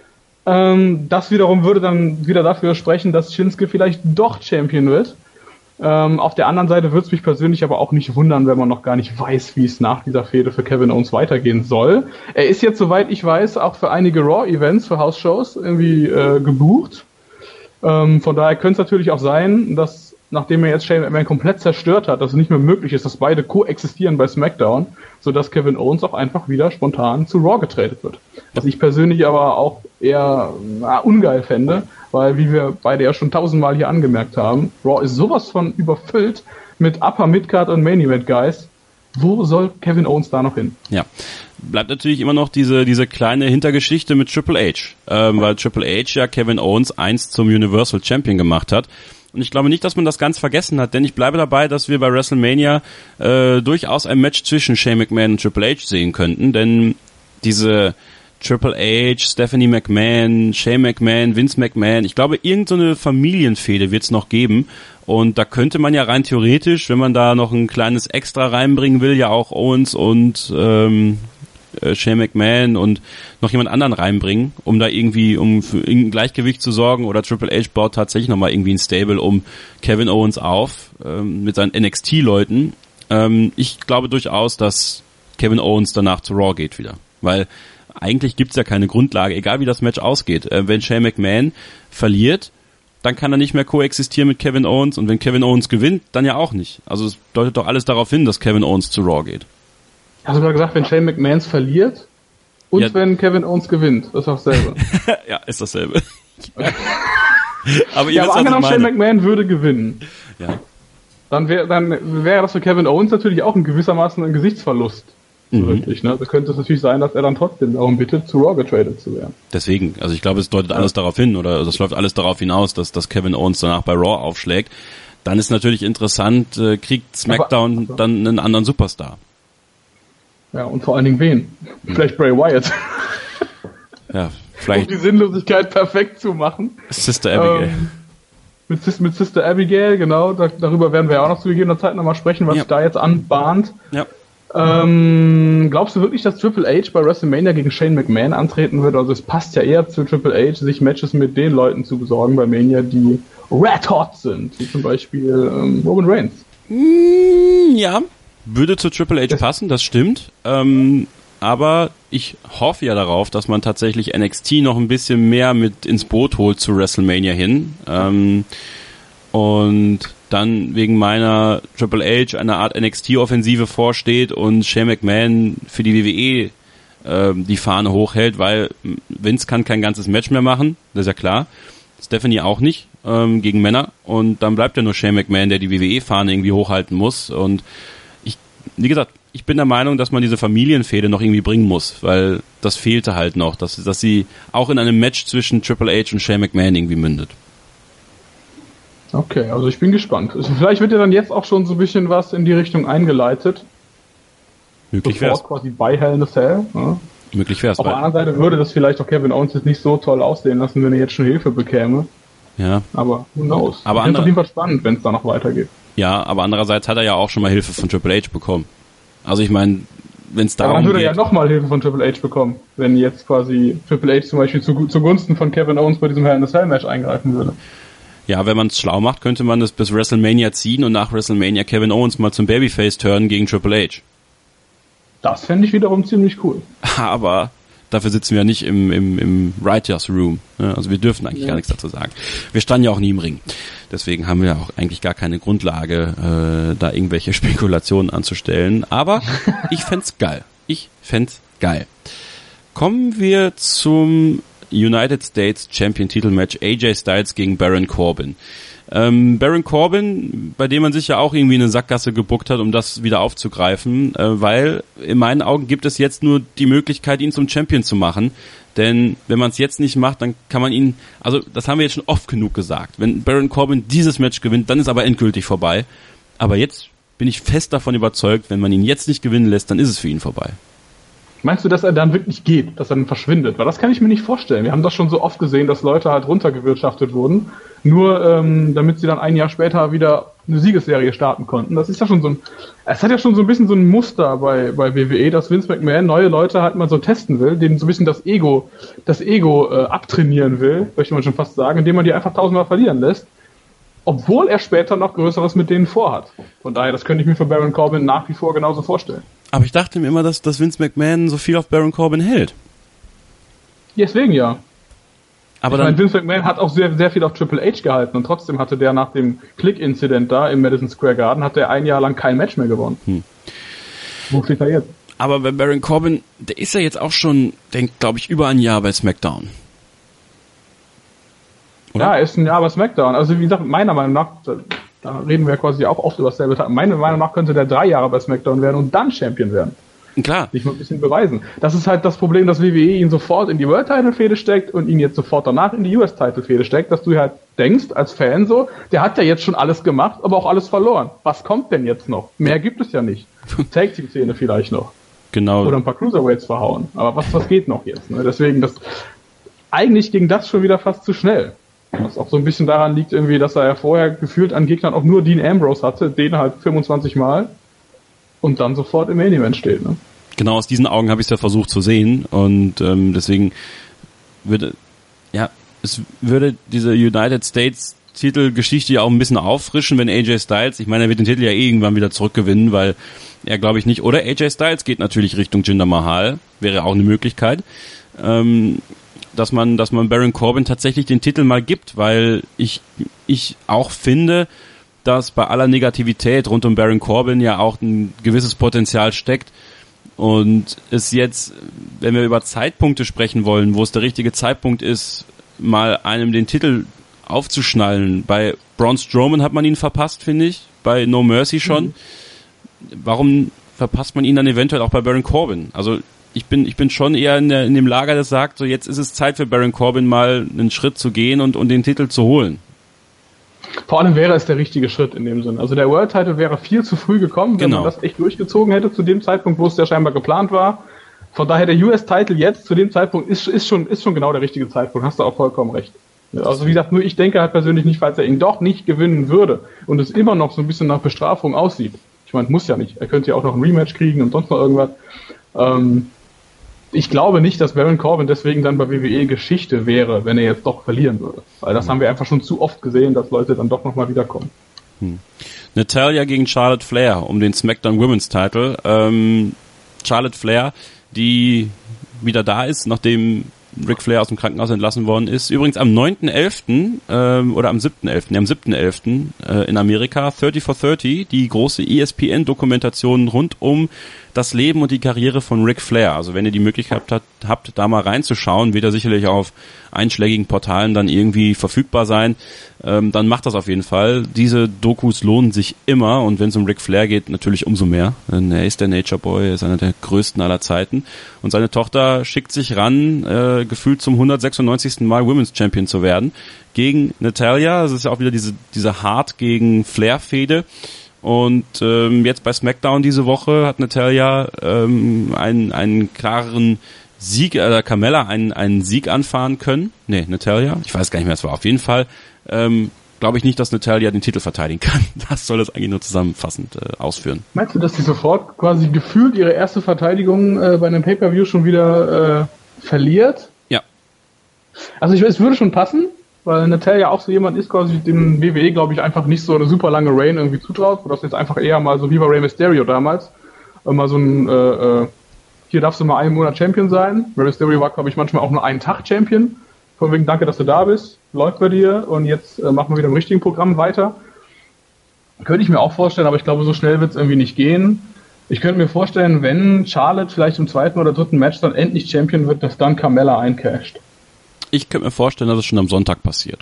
Das wiederum würde dann wieder dafür sprechen, dass Shinsuke vielleicht doch Champion wird. Auf der anderen Seite würde es mich persönlich aber auch nicht wundern, wenn man noch gar nicht weiß, wie es nach dieser Fehde für Kevin Owens weitergehen soll. Er ist jetzt, soweit ich weiß, auch für einige Raw-Events, für House-Shows irgendwie gebucht. Von daher könnte es natürlich auch sein, dass, nachdem er jetzt Shane McMahon komplett zerstört hat, dass es nicht mehr möglich ist, dass beide koexistieren bei SmackDown, sodass Kevin Owens auch einfach wieder spontan zu Raw getradet wird. Was ich persönlich aber auch eher ungeil fände, weil, wie wir beide ja schon 1000-mal hier angemerkt haben, Raw ist sowas von überfüllt mit Upper, Midcard und Main Event Guys. Wo soll Kevin Owens da noch hin? Ja, bleibt natürlich immer noch diese kleine Hintergeschichte mit Triple H, weil Triple H ja Kevin Owens einst zum Universal Champion gemacht hat. Und ich glaube nicht, dass man das ganz vergessen hat, denn ich bleibe dabei, dass wir bei WrestleMania durchaus ein Match zwischen Shane McMahon und Triple H sehen könnten, denn diese Triple H, Stephanie McMahon, Shane McMahon, Vince McMahon, ich glaube, irgendeine Familienfehde wird es noch geben und da könnte man ja rein theoretisch, wenn man da noch ein kleines Extra reinbringen will, ja auch Owens und Shane McMahon und noch jemand anderen reinbringen, um da irgendwie für irgendein Gleichgewicht zu sorgen, oder Triple H baut tatsächlich nochmal irgendwie ein Stable um Kevin Owens auf mit seinen NXT-Leuten. Ich glaube durchaus, dass Kevin Owens danach zu Raw geht wieder, weil eigentlich gibt's ja keine Grundlage, egal wie das Match ausgeht. Wenn Shane McMahon verliert, dann kann er nicht mehr koexistieren mit Kevin Owens, und wenn Kevin Owens gewinnt, dann ja auch nicht. Also es deutet doch alles darauf hin, dass Kevin Owens zu Raw geht. Hast du gerade gesagt, wenn Shane McMahon verliert Und wenn Kevin Owens gewinnt, ist dasselbe. Ja, ist dasselbe. Aber aber angenommen, Shane McMahon würde gewinnen. Ja. Dann wäre das für Kevin Owens natürlich auch in gewissermaßen ein Gesichtsverlust. Wirklich, ne? Da könnte es natürlich sein, dass er dann trotzdem darum bittet, zu Raw getradet zu werden. Deswegen, also ich glaube, es deutet alles darauf hin, oder es läuft alles darauf hinaus, dass Kevin Owens danach bei Raw aufschlägt. Dann ist natürlich interessant, kriegt SmackDown dann einen anderen Superstar. Ja, und vor allen Dingen wen? Vielleicht Bray Wyatt. Ja, vielleicht. Um die Sinnlosigkeit perfekt zu machen. Sister Abigail. Mit Sister Abigail, genau. Darüber werden wir ja auch noch zu gegebener Zeit nochmal sprechen, was sich da jetzt anbahnt. Ja. Glaubst du wirklich, dass Triple H bei WrestleMania gegen Shane McMahon antreten wird? Also es passt ja eher zu Triple H, sich Matches mit den Leuten zu besorgen bei Mania, die red hot sind, wie zum Beispiel Roman Reigns. Ja, würde zu Triple H passen, das stimmt. Aber ich hoffe ja darauf, dass man tatsächlich NXT noch ein bisschen mehr mit ins Boot holt zu WrestleMania hin. Und dann wegen meiner Triple H eine Art NXT-Offensive vorsteht und Shane McMahon für die WWE die Fahne hochhält, weil Vince kann kein ganzes Match mehr machen, das ist ja klar. Stephanie auch nicht gegen Männer, und dann bleibt ja nur Shane McMahon, der die WWE-Fahne irgendwie hochhalten muss. Und wie gesagt, ich bin der Meinung, dass man diese Familienfehde noch irgendwie bringen muss, weil das fehlte halt noch, dass sie auch in einem Match zwischen Triple H und Shane McMahon irgendwie mündet. Okay, also ich bin gespannt. Also vielleicht wird ja dann jetzt auch schon so ein bisschen was in die Richtung eingeleitet. Möglich wär's. Quasi bei Hell in a Cell. Ja. Möglich wär's. Auf der anderen Seite würde das vielleicht auch Kevin Owens jetzt nicht so toll aussehen lassen, wenn er jetzt schon Hilfe bekäme. Ja. Aber who knows? Aber das ist auf jeden Fall spannend, wenn es da noch weitergeht. Ja, aber andererseits hat er ja auch schon mal Hilfe von Triple H bekommen. Also ich meine, wenn es darum geht... Aber dann würde er ja nochmal Hilfe von Triple H bekommen, wenn jetzt quasi Triple H zum Beispiel zugunsten von Kevin Owens bei diesem Hell in a Cell Match eingreifen würde. Ja, wenn man es schlau macht, könnte man das bis WrestleMania ziehen und nach WrestleMania Kevin Owens mal zum Babyface turnen gegen Triple H. Das fände ich wiederum ziemlich cool. Aber dafür sitzen wir ja nicht im Writers Room. Also wir dürfen eigentlich gar nichts dazu sagen. Wir standen ja auch nie im Ring. Deswegen haben wir auch eigentlich gar keine Grundlage, da irgendwelche Spekulationen anzustellen. Aber ich fänd's geil. Kommen wir zum United States Champion Titelmatch AJ Styles gegen Baron Corbin. Baron Corbin, bei dem man sich ja auch irgendwie eine Sackgasse gebuckt hat, um das wieder aufzugreifen, weil in meinen Augen gibt es jetzt nur die Möglichkeit, ihn zum Champion zu machen. Denn wenn man es jetzt nicht macht, dann kann man ihn, also das haben wir jetzt schon oft genug gesagt, wenn Baron Corbin dieses Match gewinnt, dann ist aber endgültig vorbei. Aber jetzt bin ich fest davon überzeugt, wenn man ihn jetzt nicht gewinnen lässt, dann ist es für ihn vorbei. Meinst du, dass er dann wirklich geht, dass er dann verschwindet? Weil das kann ich mir nicht vorstellen. Wir haben das schon so oft gesehen, dass Leute halt runtergewirtschaftet wurden, nur damit sie dann ein Jahr später wieder eine Siegesserie starten konnten. Das ist ja schon es hat ja schon so ein bisschen so ein Muster bei WWE, dass Vince McMahon neue Leute halt mal so testen will, denen so ein bisschen das Ego abtrainieren will, möchte man schon fast sagen, indem man die einfach 1000-mal verlieren lässt, obwohl er später noch Größeres mit denen vorhat. Von daher, das könnte ich mir für Baron Corbin nach wie vor genauso vorstellen. Aber ich dachte mir immer, dass Vince McMahon so viel auf Baron Corbin hält. Deswegen ja. Aber ich meine, Vince McMahon hat auch sehr, sehr viel auf Triple H gehalten und trotzdem hatte der nach dem Click-Incident da im Madison Square Garden, hat der ein Jahr lang kein Match mehr gewonnen. Wo steht er jetzt? Aber bei Baron Corbin, der ist ja jetzt auch schon, glaube ich, über ein Jahr bei SmackDown. Oder? Ja, er ist ein Jahr bei SmackDown. Also wie gesagt, meiner Meinung nach, da reden wir quasi auch oft über dasselbe Tag. Meiner Meinung nach könnte der 3 Jahre bei SmackDown werden und dann Champion werden. Klar. Sich mal ein bisschen beweisen. Das ist halt das Problem, dass WWE ihn sofort in die World-Title-Fehde steckt und ihn jetzt sofort danach in die US-Title-Fehde steckt, dass du halt denkst, als Fan so, der hat ja jetzt schon alles gemacht, aber auch alles verloren. Was kommt denn jetzt noch? Mehr gibt es ja nicht. Tag-Team-Szene vielleicht noch. Genau. Oder ein paar Cruiserweights verhauen. Aber was geht noch jetzt? Ne? Deswegen, eigentlich ging das schon wieder fast zu schnell. Was auch so ein bisschen daran liegt irgendwie, dass er ja vorher gefühlt an Gegnern auch nur Dean Ambrose hatte, den halt 25 Mal und dann sofort im Main Event steht. Ne? Genau, aus diesen Augen habe ich es ja versucht zu sehen und deswegen würde diese United States Titelgeschichte ja auch ein bisschen auffrischen, wenn AJ Styles, ich meine, er wird den Titel ja irgendwann wieder zurückgewinnen, weil er glaube ich nicht, oder AJ Styles geht natürlich Richtung Jinder Mahal, wäre auch eine Möglichkeit, dass man Baron Corbin tatsächlich den Titel mal gibt, weil ich auch finde, dass bei aller Negativität rund um Baron Corbin ja auch ein gewisses Potenzial steckt, Und es jetzt, wenn wir über Zeitpunkte sprechen wollen, wo es der richtige Zeitpunkt ist, mal einem den Titel aufzuschnallen. Bei Braun Strowman hat man ihn verpasst, finde ich. Bei No Mercy schon. Warum verpasst man ihn dann eventuell auch bei Baron Corbin? Also ich bin schon eher in dem Lager, das sagt, so jetzt ist es Zeit für Baron Corbin mal einen Schritt zu gehen und den Titel zu holen. Vor allem wäre es der richtige Schritt in dem Sinn. Also der World Title wäre viel zu früh gekommen, wenn man das echt durchgezogen hätte zu dem Zeitpunkt, wo es ja scheinbar geplant war. Von daher der US Title jetzt zu dem Zeitpunkt ist schon genau der richtige Zeitpunkt. Hast du auch vollkommen recht. Also wie gesagt, nur ich denke halt persönlich nicht, falls er ihn doch nicht gewinnen würde und es immer noch so ein bisschen nach Bestrafung aussieht. Ich meine, muss ja nicht. Er könnte ja auch noch ein Rematch kriegen und sonst noch irgendwas. Ich glaube nicht, dass Baron Corbin deswegen dann bei WWE Geschichte wäre, wenn er jetzt doch verlieren würde. Weil das haben wir einfach schon zu oft gesehen, dass Leute dann doch nochmal wiederkommen. Natalya gegen Charlotte Flair um den SmackDown Women's Title. Charlotte Flair, die wieder da ist, nachdem Ric Flair aus dem Krankenhaus entlassen worden ist. Übrigens am 9.11. Oder am 7.11. Am 7.11. In Amerika, 30 for 30, die große ESPN-Dokumentation rund um das Leben und die Karriere von Ric Flair. Also wenn ihr die Möglichkeit habt, da mal reinzuschauen, wird er sicherlich auf einschlägigen Portalen dann irgendwie verfügbar sein, dann macht das auf jeden Fall. Diese Dokus lohnen sich immer und wenn es um Ric Flair geht, natürlich umso mehr. Denn er ist der Nature Boy, er ist einer der größten aller Zeiten und seine Tochter schickt sich ran, gefühlt zum 196. Mal Women's Champion zu werden, gegen Natalya. Das ist ja auch wieder diese Hart gegen Flair-Fehde. Und jetzt bei SmackDown diese Woche hat Natalya einen klareren Sieg, Carmella einen Sieg anfahren können. Nee, Natalya, ich weiß gar nicht mehr, es war auf jeden Fall. Glaube ich nicht, dass Natalya den Titel verteidigen kann. Das soll das eigentlich nur zusammenfassend ausführen. Meinst du, dass sie sofort quasi gefühlt ihre erste Verteidigung bei einem Pay-Per-View schon wieder verliert? Ja. Also es würde schon passen, weil Natalya auch so jemand ist, quasi dem WWE, glaube ich, einfach nicht so eine super lange Reign irgendwie zutraut, wo das jetzt einfach eher mal so wie bei Rey Mysterio damals, mal so ein, hier darfst du mal einen Monat Champion sein. Rey Mysterio war, glaube ich, manchmal auch nur einen Tag Champion. Von wegen, danke, dass du da bist, läuft bei dir und jetzt machen wir wieder im richtigen Programm weiter. Könnte ich mir auch vorstellen, aber ich glaube, so schnell wird es irgendwie nicht gehen. Ich könnte mir vorstellen, wenn Charlotte vielleicht im zweiten oder dritten Match dann endlich Champion wird, dass dann Carmella eincasht. Ich könnte mir vorstellen, dass es schon am Sonntag passiert.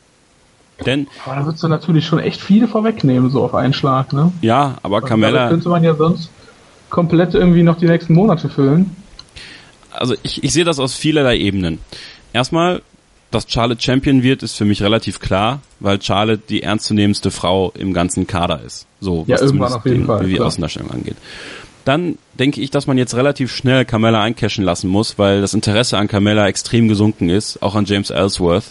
Denn aber da würdest du natürlich schon echt viele vorwegnehmen, so auf einen Schlag, ne? Ja, aber also Carmella... könnte man ja sonst komplett irgendwie noch die nächsten Monate füllen. Also ich sehe das aus vielerlei Ebenen. Erstmal, dass Charlotte Champion wird, ist für mich relativ klar, weil Charlotte die ernstzunehmendste Frau im ganzen Kader ist. So, ja, was irgendwann auf jeden Fall, wie Außendarstellung angeht. Dann denke ich, dass man jetzt relativ schnell Carmella eincashen lassen muss, weil das Interesse an Carmella extrem gesunken ist, auch an James Ellsworth.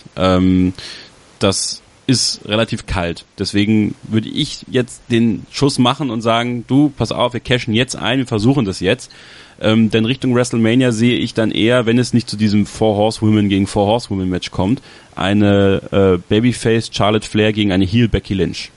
Das ist relativ kalt. Deswegen würde ich jetzt den Schuss machen und sagen, du, pass auf, wir cashen jetzt ein, wir versuchen das jetzt. Denn Richtung WrestleMania sehe ich dann eher, wenn es nicht zu diesem 4 Horsewomen gegen 4 Horsewomen Match kommt, eine Babyface Charlotte Flair gegen eine Heel Becky Lynch.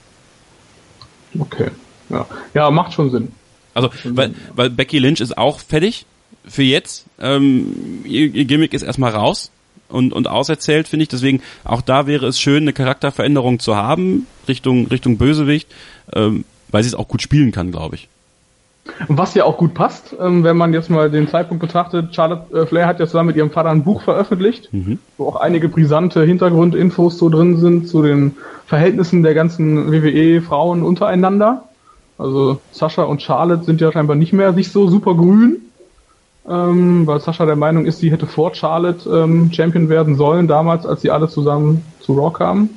Okay, ja, macht schon Sinn. Also, weil Becky Lynch ist auch fertig für jetzt. Ihr Gimmick ist erstmal raus und auserzählt, finde ich. Deswegen, auch da wäre es schön, eine Charakterveränderung zu haben, Richtung Bösewicht, weil sie es auch gut spielen kann, glaube ich. Und was ja auch gut passt, wenn man jetzt mal den Zeitpunkt betrachtet, Charlotte Flair hat ja zusammen mit ihrem Vater ein Buch veröffentlicht, wo auch einige brisante Hintergrundinfos so drin sind zu den Verhältnissen der ganzen WWE-Frauen untereinander. Also Sasha und Charlotte sind ja scheinbar nicht mehr sich so super grün, weil Sasha der Meinung ist, sie hätte vor Charlotte Champion werden sollen, damals, als sie alle zusammen zu Raw kamen.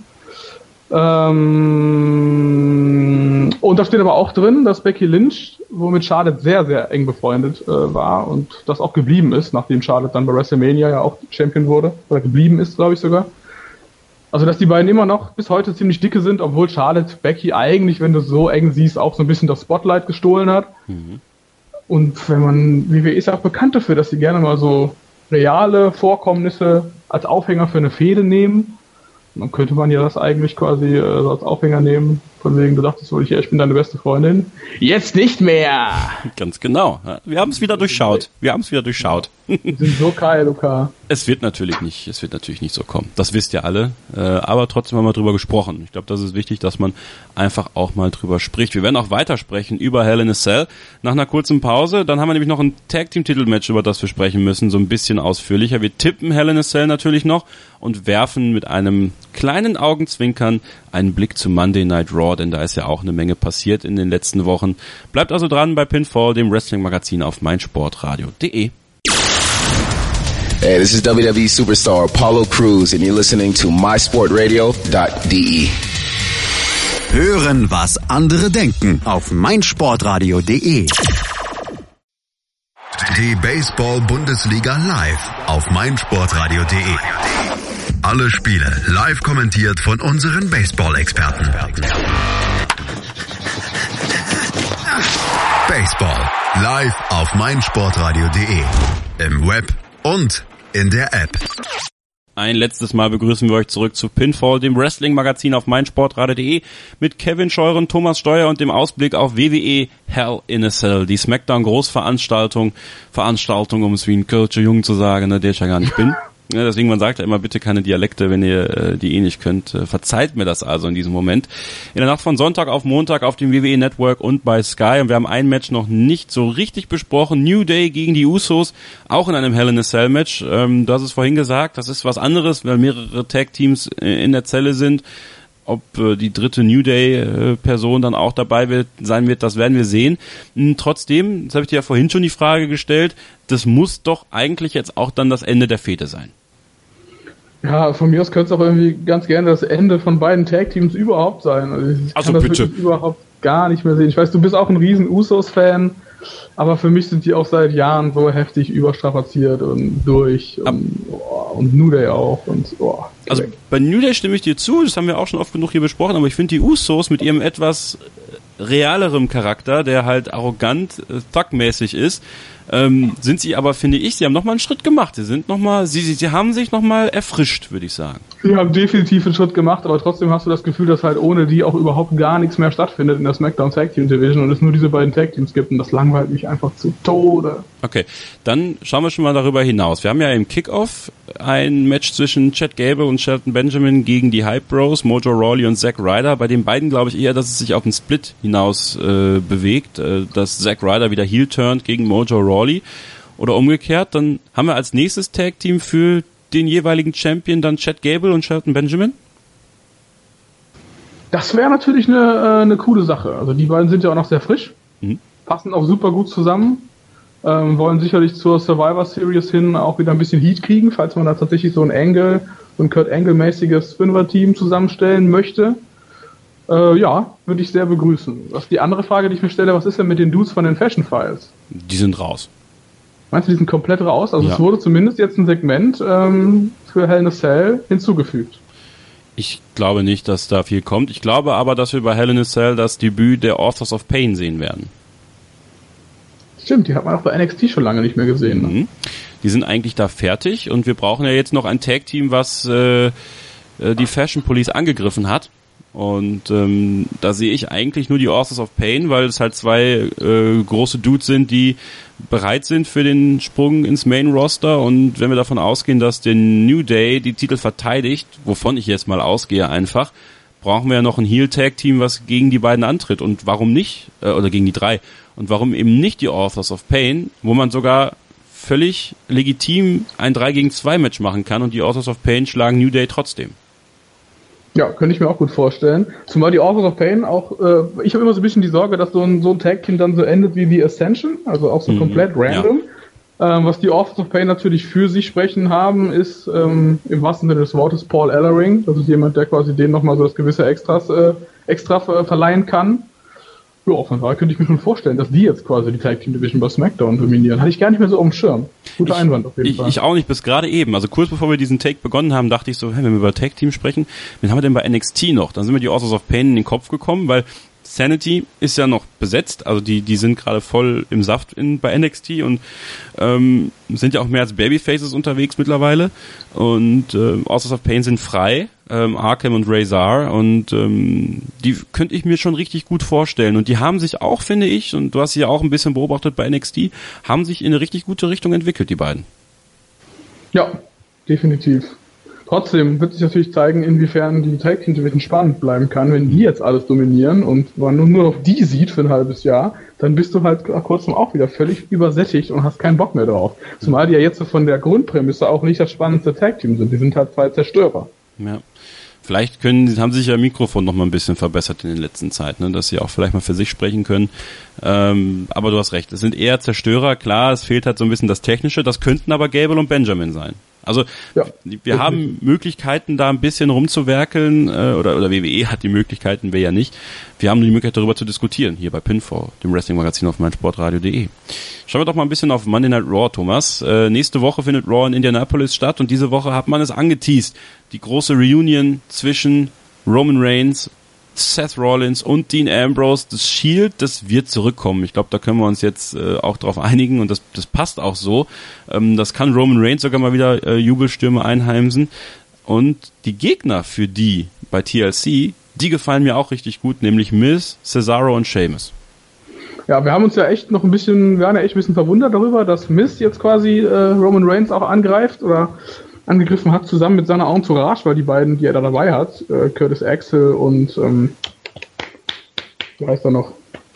Und da steht aber auch drin, dass Becky Lynch, womit Charlotte sehr, sehr eng befreundet war und das auch geblieben ist, nachdem Charlotte dann bei WrestleMania ja auch Champion wurde, oder geblieben ist, glaube ich sogar. Also, dass die beiden immer noch bis heute ziemlich dicke sind, obwohl Charlotte Becky eigentlich, wenn du so eng siehst, auch so ein bisschen das Spotlight gestohlen hat. Und wenn man, WWE ist ja auch bekannt dafür, dass sie gerne mal so reale Vorkommnisse als Aufhänger für eine Fehde nehmen. Und dann könnte man ja das eigentlich quasi so als Aufhänger nehmen, von wegen, du dachtest wohl, ich bin deine beste Freundin. Jetzt nicht mehr! Ganz genau. Wir haben es wieder durchschaut. Die sind so geil, Luca. Es wird natürlich nicht so kommen. Das wisst ihr alle. Aber trotzdem haben wir drüber gesprochen. Ich glaube, das ist wichtig, dass man einfach auch mal drüber spricht. Wir werden auch weitersprechen über Hell in a Cell nach einer kurzen Pause. Dann haben wir nämlich noch ein Tag-Team-Titelmatch, über das wir sprechen müssen, so ein bisschen ausführlicher. Wir tippen Hell in a Cell natürlich noch und werfen mit einem kleinen Augenzwinkern einen Blick zu Monday Night Raw, denn da ist ja auch eine Menge passiert in den letzten Wochen. Bleibt also dran bei Pinfall, dem Wrestling-Magazin auf meinsportradio.de. Hey, this is WWE Superstar Apollo Crews and you're listening to mysportradio.de. Hören, was andere denken auf meinsportradio.de. Die Baseball-Bundesliga live auf meinsportradio.de. Alle Spiele live kommentiert von unseren Baseball-Experten. Baseball live auf meinsportradio.de. Im Web und in der App. Ein letztes Mal begrüßen wir euch zurück zu Pinfall, dem Wrestling-Magazin auf meinsportradio.de mit Kevin Scheuren, Thomas Steuer und dem Ausblick auf WWE Hell in a Cell. Die Smackdown-Großveranstaltung, um es wie ein Kölscher Jung zu sagen, der ich ja gar nicht bin. Ja, deswegen, man sagt ja immer, bitte keine Dialekte, wenn ihr die nicht könnt. Verzeiht mir das also in diesem Moment. In der Nacht von Sonntag auf Montag auf dem WWE Network und bei Sky. Und wir haben ein Match noch nicht so richtig besprochen. New Day gegen die Usos, auch in einem Hell in a Cell Match. Du hast es vorhin gesagt, das ist was anderes, weil mehrere Tag-Teams in der Zelle sind. Ob die dritte New Day-Person dann auch dabei sein wird, das werden wir sehen. Trotzdem, das habe ich dir ja vorhin schon die Frage gestellt, das muss doch eigentlich jetzt auch dann das Ende der Fehde sein. Ja, von mir aus könnte es auch irgendwie ganz gerne das Ende von beiden Tag-Teams überhaupt sein. Also ich kann das bitte wirklich überhaupt gar nicht mehr sehen. Ich weiß, du bist auch ein riesen Usos-Fan, aber für mich sind die auch seit Jahren so heftig überstrapaziert und durch und New Day auch. Also bei New Day stimme ich dir zu, das haben wir auch schon oft genug hier besprochen, aber ich finde die Usos mit ihrem etwas realerem Charakter, der halt arrogant, thug-mäßig ist, sind sie aber, finde ich, sie haben nochmal einen Schritt gemacht. Sie haben sich nochmal erfrischt, würde ich sagen. Sie haben definitiv einen Schritt gemacht, aber trotzdem hast du das Gefühl, dass halt ohne die auch überhaupt gar nichts mehr stattfindet in der SmackDown Tag Team Division und es nur diese beiden Tag Teams gibt und das langweilt mich einfach zu Tode. Okay, dann schauen wir schon mal darüber hinaus. Wir haben ja im Kickoff ein Match zwischen Chad Gable und Shelton Benjamin gegen die Hype Bros, Mojo Rawley und Zack Ryder. Bei den beiden glaube ich eher, dass es sich auf einen Split hinaus bewegt, dass Zack Ryder wieder heel turnt gegen Mojo Rawley oder umgekehrt. Dann haben wir als nächstes Tag Team für den jeweiligen Champion dann Chad Gable und Shelton Benjamin. Das wäre natürlich eine coole Sache. Also die beiden sind ja auch noch sehr frisch, passen auch super gut zusammen, wollen sicherlich zur Survivor Series hin auch wieder ein bisschen Heat kriegen, falls man da tatsächlich so ein Kurt Angle-mäßiges Fünfer-Team zusammenstellen möchte. Ja, würde ich sehr begrüßen. Was die andere Frage, die ich mir stelle, was ist denn mit den Dudes von den Fashion Files? Die sind raus. Meinst du, die sind komplett raus? Also es wurde zumindest jetzt ein Segment für Hell in a Cell hinzugefügt. Ich glaube nicht, dass da viel kommt. Ich glaube aber, dass wir bei Hell in a Cell das Debüt der Authors of Pain sehen werden. Stimmt, die hat man auch bei NXT schon lange nicht mehr gesehen. Ne? Die sind eigentlich da fertig und wir brauchen ja jetzt noch ein Tag-Team, was die Fashion Police angegriffen hat. Und da sehe ich eigentlich nur die Authors of Pain, weil es halt zwei große Dudes sind, die bereit sind für den Sprung ins Main-Roster. Und wenn wir davon ausgehen, dass der New Day die Titel verteidigt, wovon ich jetzt mal ausgehe einfach, brauchen wir ja noch ein Heel-Tag-Team, was gegen die beiden antritt. Und warum nicht, oder gegen die drei, und warum eben nicht die Authors of Pain, wo man sogar völlig legitim ein 3-gegen-2-Match machen kann und die Authors of Pain schlagen New Day trotzdem. Ja, könnte ich mir auch gut vorstellen. Zumal die Authors of Pain auch, ich habe immer so ein bisschen die Sorge, dass so ein Tag-Team dann so endet wie die Ascension, also auch so komplett random. Ja. Was die Authors of Pain natürlich für sich sprechen haben, ist im wahrsten Sinne des Wortes Paul Ellering. Das ist jemand, der quasi denen nochmal so das gewisse Extra verleihen kann. Ja, von daher könnte ich mir schon vorstellen, dass die jetzt quasi die Tag Team Division bei SmackDown dominieren. Hatte ich gar nicht mehr so auf dem Schirm. Guter Einwand auf jeden Fall. Ich auch nicht, bis gerade eben. Also kurz bevor wir diesen Take begonnen haben, dachte ich so, wenn wir über Tag Team sprechen, wen haben wir denn bei NXT noch? Dann sind mir die Authors of Pain in den Kopf gekommen, weil Sanity ist ja noch besetzt, also die sind gerade voll im Saft bei NXT und sind ja auch mehr als Babyfaces unterwegs mittlerweile und Authors of Pain sind frei, Arkham und Razor und die könnte ich mir schon richtig gut vorstellen und die haben sich auch, finde ich, und du hast sie ja auch ein bisschen beobachtet bei NXT, haben sich in eine richtig gute Richtung entwickelt, die beiden. Ja, definitiv. Trotzdem wird sich natürlich zeigen, inwiefern die Tag Team Division spannend bleiben kann. Wenn die jetzt alles dominieren und man nur noch die sieht für ein halbes Jahr, dann bist du halt nach kurzem auch wieder völlig übersättigt und hast keinen Bock mehr drauf. Zumal die ja jetzt von der Grundprämisse auch nicht das spannendste Tag Team sind. Die sind halt 2 Zerstörer. Ja. Vielleicht haben sich ja Mikrofon noch mal ein bisschen verbessert in den letzten Zeit, ne, dass sie auch vielleicht mal für sich sprechen können. Aber du hast recht, es sind eher Zerstörer, klar, es fehlt halt so ein bisschen das Technische, das könnten aber Gable und Benjamin sein. Also ja, wir haben Möglichkeiten, da ein bisschen rumzuwerkeln, oder WWE hat die Möglichkeiten, wir ja nicht. Wir haben die Möglichkeit, darüber zu diskutieren, hier bei Pinfall, dem Wrestling-Magazin auf meinsportradio.de. Schauen wir doch mal ein bisschen auf Monday Night Raw, Thomas. Nächste Woche findet Raw in Indianapolis statt und diese Woche hat man es angeteast. Die große Reunion zwischen Roman Reigns, Seth Rollins und Dean Ambrose. Das Shield, das wird zurückkommen. Ich glaube, da können wir uns jetzt auch drauf einigen und das passt auch so. Das kann Roman Reigns sogar mal wieder Jubelstürme einheimsen. Und die Gegner für die bei TLC, die gefallen mir auch richtig gut, nämlich Miz, Cesaro und Sheamus. Ja, wir haben uns ja echt noch ein bisschen verwundert darüber, dass Miz jetzt quasi Roman Reigns auch angreift oder angegriffen hat, zusammen mit seiner Entourage, weil die beiden, die er da dabei hat, Curtis Axel und wie heißt er noch?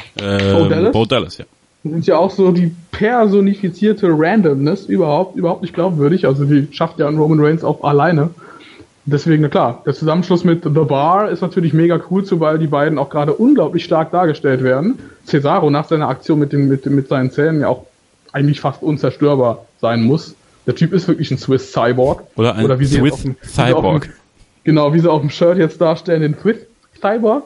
Bo Dallas, ja. Sind ja auch so die personifizierte Randomness überhaupt nicht glaubwürdig, also die schafft ja Roman Reigns auch alleine. Deswegen, na klar, der Zusammenschluss mit The Bar ist natürlich mega cool, weil die beiden auch gerade unglaublich stark dargestellt werden. Cesaro nach seiner Aktion mit seinen Zähnen ja auch eigentlich fast unzerstörbar sein muss. Der Typ ist wirklich ein Swiss Cyborg. Oder wie Swiss Cyborg. Genau, wie sie auf dem Shirt jetzt darstellen, den Swiss Cyborg.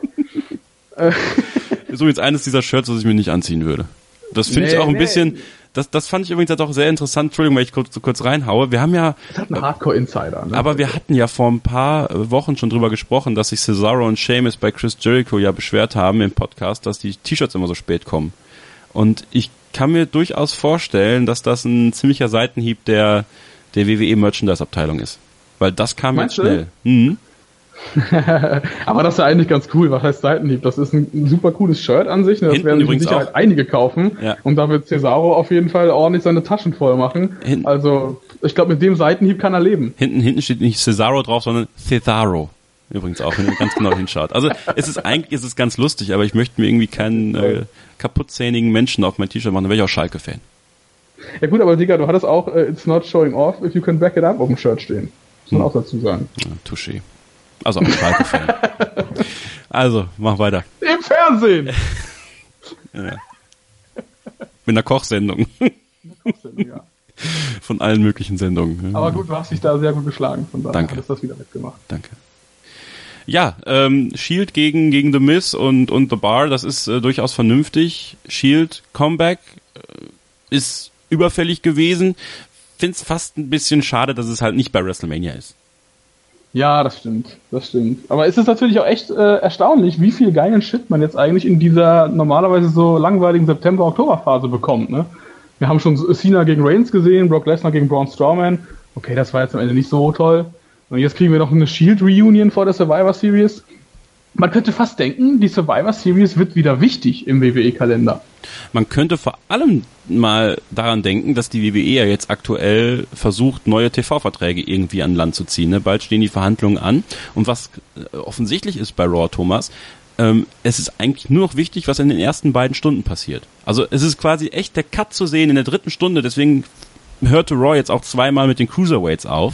So jetzt eines dieser Shirts, was ich mir nicht anziehen würde. Das finde ich auch ein bisschen, das fand ich übrigens auch sehr interessant, Entschuldigung, weil ich kurz reinhaue. Wir haben ja... Das hat einen Hardcore-Insider, ne? Aber wir hatten ja vor ein paar Wochen schon drüber gesprochen, dass sich Cesaro und Sheamus bei Chris Jericho ja beschwert haben im Podcast, dass die T-Shirts immer so spät kommen. Und ich kann mir durchaus vorstellen, dass das ein ziemlicher Seitenhieb der WWE-Merchandise-Abteilung ist. Weil das kam jetzt schnell. Mhm. Aber das ist ja eigentlich ganz cool. Was heißt Seitenhieb? Das ist ein super cooles Shirt an sich. Ne? Das werden sich mit Sicherheit einige kaufen. Ja. Und da wird Cesaro auf jeden Fall ordentlich seine Taschen voll machen. Also ich glaube, mit dem Seitenhieb kann er leben. Hinten steht nicht Cesaro drauf, sondern Cesaro. Übrigens auch, wenn ihr ganz genau hinschaut. Also eigentlich ist es ganz lustig, aber ich möchte mir irgendwie keinen kaputtzähnigen Menschen auf mein T-Shirt machen, dann wäre ich auch Schalke-Fan. Ja gut, aber Digga, du hattest auch It's not showing off if you can back it up auf dem Shirt stehen. Muss man auch dazu sagen. Ja, touché. Also auch Schalke-Fan. Also, mach weiter. Im Fernsehen! Ja. Mit einer Kochsendung. Ja. Von allen möglichen Sendungen. Aber gut, du hast dich da sehr gut geschlagen. Von daher Danke. hast du das wieder mitgemacht. Danke. Ja, Shield gegen The Miz und The Bar, das ist durchaus vernünftig. Shield Comeback ist überfällig gewesen. Find's fast ein bisschen schade, dass es halt nicht bei WrestleMania ist. Ja, das stimmt. Aber es ist natürlich auch echt erstaunlich, wie viel geilen Shit man jetzt eigentlich in dieser normalerweise so langweiligen September-Oktober-Phase bekommt, ne? Wir haben schon Cena gegen Reigns gesehen, Brock Lesnar gegen Braun Strowman. Okay, das war jetzt am Ende nicht so toll. Und jetzt kriegen wir noch eine Shield-Reunion vor der Survivor Series. Man könnte fast denken, die Survivor Series wird wieder wichtig im WWE-Kalender. Man könnte vor allem mal daran denken, dass die WWE ja jetzt aktuell versucht, neue TV-Verträge irgendwie an Land zu ziehen. Ne? Bald stehen die Verhandlungen an. Und was offensichtlich ist bei Raw, Thomas, es ist eigentlich nur noch wichtig, was in den ersten beiden Stunden passiert. Also es ist quasi echt der Cut zu sehen in der dritten Stunde. Deswegen hörte Raw jetzt auch zweimal mit den Cruiserweights auf.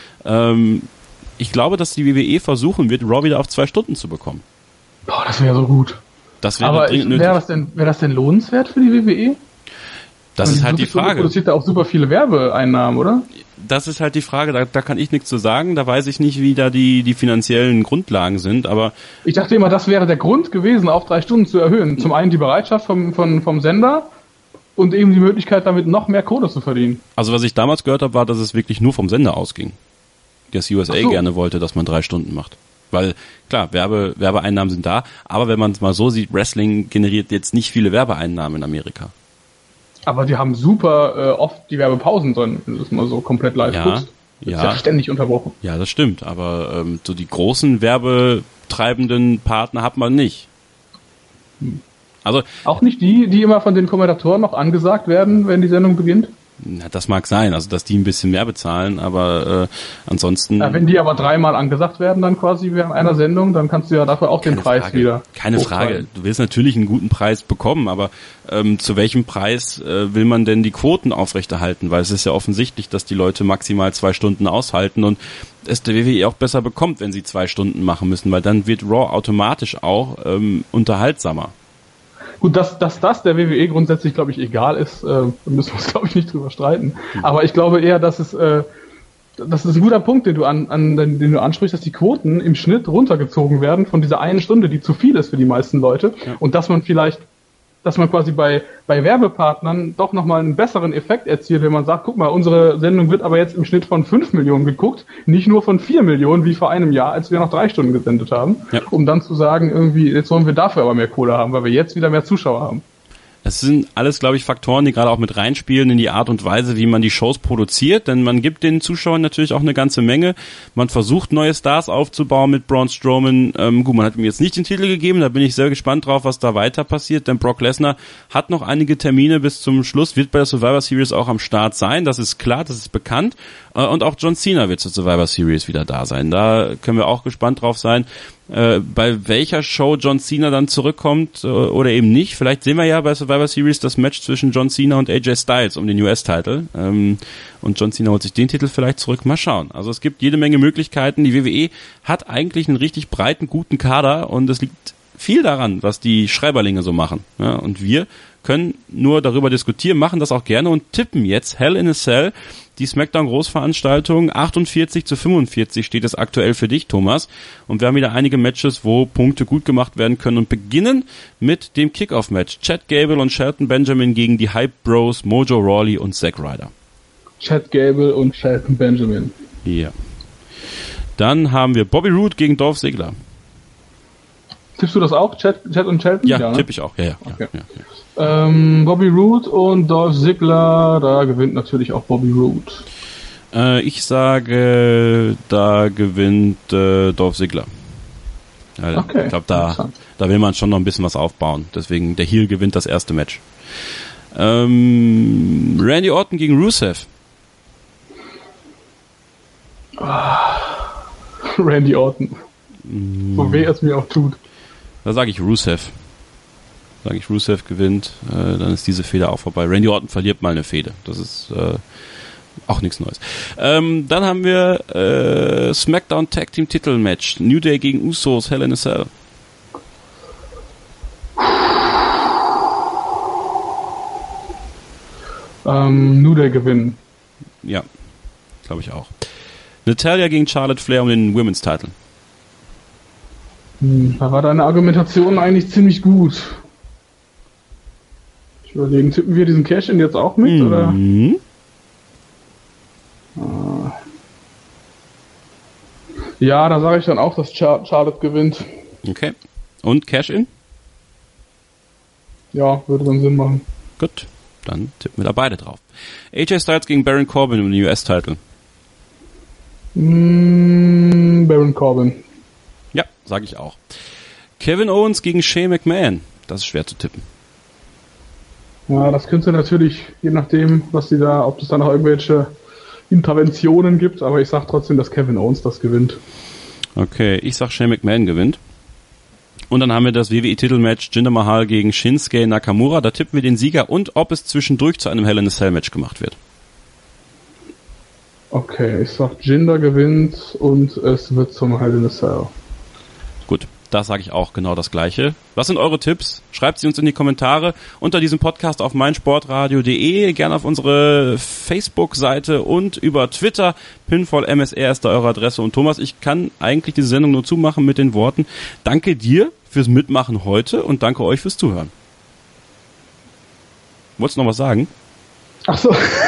Ich glaube, dass die WWE versuchen wird, Raw wieder auf 2 Stunden zu bekommen. Boah, das wäre so gut. Das wäre dringend nötig. Wäre das denn lohnenswert für die WWE? Das ist halt die Frage. Produziert da auch super viele Werbeeinnahmen, oder? Das ist halt die Frage, da kann ich nichts zu sagen, da weiß ich nicht, wie da die finanziellen Grundlagen sind, aber... Ich dachte immer, das wäre der Grund gewesen, auf 3 Stunden zu erhöhen. Zum einen die Bereitschaft vom Sender und eben die Möglichkeit, damit noch mehr Kohle zu verdienen. Also was ich damals gehört habe, war, dass es wirklich nur vom Sender ausging. Das USA gerne wollte, dass man 3 Stunden macht. Weil, klar, Werbeeinnahmen sind da, aber wenn man es mal so sieht, Wrestling generiert jetzt nicht viele Werbeeinnahmen in Amerika. Aber die haben super oft die Werbepausen drin, wenn du das mal so komplett live guckst. Ist ja ständig unterbrochen. Ja, das stimmt, aber so die großen werbetreibenden Partner hat man nicht. Also auch nicht die immer von den Kommentatoren noch angesagt werden, wenn die Sendung beginnt? Na, das mag sein, also dass die ein bisschen mehr bezahlen, aber ansonsten... Ja, wenn die aber 3-mal angesagt werden dann quasi während einer Sendung, dann kannst du ja dafür auch den Preis wieder Keine Frage, du willst natürlich einen guten Preis bekommen, aber zu welchem Preis will man denn die Quoten aufrechterhalten? Weil es ist ja offensichtlich, dass die Leute maximal 2 Stunden aushalten und es der WWE auch besser bekommt, wenn sie 2 Stunden machen müssen, weil dann wird Raw automatisch auch unterhaltsamer. Gut, dass das der WWE grundsätzlich, glaube ich, egal ist, müssen wir uns, glaube ich, nicht drüber streiten. Aber ich glaube eher, dass es das ist ein guter Punkt, den du ansprichst, dass die Quoten im Schnitt runtergezogen werden von dieser einen Stunde, die zu viel ist für die meisten Leute. Ja. Und dass man quasi bei Werbepartnern doch nochmal einen besseren Effekt erzielt, wenn man sagt, guck mal, unsere Sendung wird aber jetzt im Schnitt von 5 Millionen geguckt, nicht nur von 4 Millionen wie vor einem Jahr, als wir noch 3 Stunden gesendet haben, um dann zu sagen, irgendwie, jetzt wollen wir dafür aber mehr Kohle haben, weil wir jetzt wieder mehr Zuschauer haben. Das sind alles, glaube ich, Faktoren, die gerade auch mit reinspielen in die Art und Weise, wie man die Shows produziert, denn man gibt den Zuschauern natürlich auch eine ganze Menge. Man versucht, neue Stars aufzubauen mit Braun Strowman. Gut, man hat ihm jetzt nicht den Titel gegeben, da bin ich sehr gespannt drauf, was da weiter passiert, denn Brock Lesnar hat noch einige Termine bis zum Schluss, wird bei der Survivor Series auch am Start sein, das ist klar, das ist bekannt. Und auch John Cena wird zur Survivor Series wieder da sein. Da können wir auch gespannt drauf sein, bei welcher Show John Cena dann zurückkommt oder eben nicht. Vielleicht sehen wir ja bei Survivor Series das Match zwischen John Cena und AJ Styles um den US-Titel. Und John Cena holt sich den Titel vielleicht zurück. Mal schauen. Also es gibt jede Menge Möglichkeiten. Die WWE hat eigentlich einen richtig breiten, guten Kader und es liegt viel daran, was die Schreiberlinge so machen. Ja, und wir können nur darüber diskutieren, machen das auch gerne und tippen jetzt Hell in a Cell. Die SmackDown-Großveranstaltung 48-45 steht es aktuell für dich, Thomas. Und wir haben wieder einige Matches, wo Punkte gut gemacht werden können und beginnen mit dem Kickoff-Match. Chad Gable und Shelton Benjamin gegen die Hype Bros, Mojo Rawley und Zack Ryder. Chad Gable und Shelton Benjamin. Ja. Dann haben wir Bobby Roode gegen Dolph Ziggler. Tippst du das auch, Chad und Shelton? Ja, ne? Tippe ich auch. Ja. Okay. Ja. Bobby Roode und Dolph Ziggler, da gewinnt natürlich auch Bobby Roode. Ich sage, da gewinnt Dolph Ziggler. Okay, ich glaube, da will man schon noch ein bisschen was aufbauen. Deswegen, der Heel gewinnt das erste Match. Randy Orton gegen Rusev. Randy Orton. So weh es mir auch tut. Da sage ich Rusev. Rusev gewinnt, dann ist diese Fehde auch vorbei. Randy Orton verliert mal eine Fehde. Das ist auch nichts Neues. Dann haben wir SmackDown Tag Team Titel Match. New Day gegen Usos, Hell in a Cell. New Day gewinnen. Ja, glaube ich auch. Natalya gegen Charlotte Flair um den Women's Title. Da war deine Argumentation eigentlich ziemlich gut. Ich überlege, tippen wir diesen Cash-In jetzt auch mit, oder? Ja, da sage ich dann auch, dass Charlotte gewinnt. Okay. Und Cash-In? Ja, würde dann Sinn machen. Gut, dann tippen wir da beide drauf. AJ Styles gegen Baron Corbin um den US-Title. Baron Corbin. Ja, sage ich auch. Kevin Owens gegen Shane McMahon. Das ist schwer zu tippen. Ja, das könnte natürlich, je nachdem, was sie da, ob es da noch irgendwelche Interventionen gibt, aber ich sag trotzdem, dass Kevin Owens das gewinnt. Okay, ich sag Shane McMahon gewinnt. Und dann haben wir das WWE-Titelmatch Jinder Mahal gegen Shinsuke Nakamura. Da tippen wir den Sieger und ob es zwischendurch zu einem Hell in a Cell Match gemacht wird. Okay, ich sag Jinder gewinnt und es wird zum Hell in a Cell. Gut, das sage ich auch genau das Gleiche. Was sind eure Tipps? Schreibt sie uns in die Kommentare unter diesem Podcast auf meinsportradio.de, gerne auf unsere Facebook-Seite und über Twitter. Pinfall_MSR ist da eure Adresse. Und Thomas, ich kann eigentlich diese Sendung nur zumachen mit den Worten: Danke dir fürs Mitmachen heute und danke euch fürs Zuhören. Wolltest du noch was sagen? Ach so.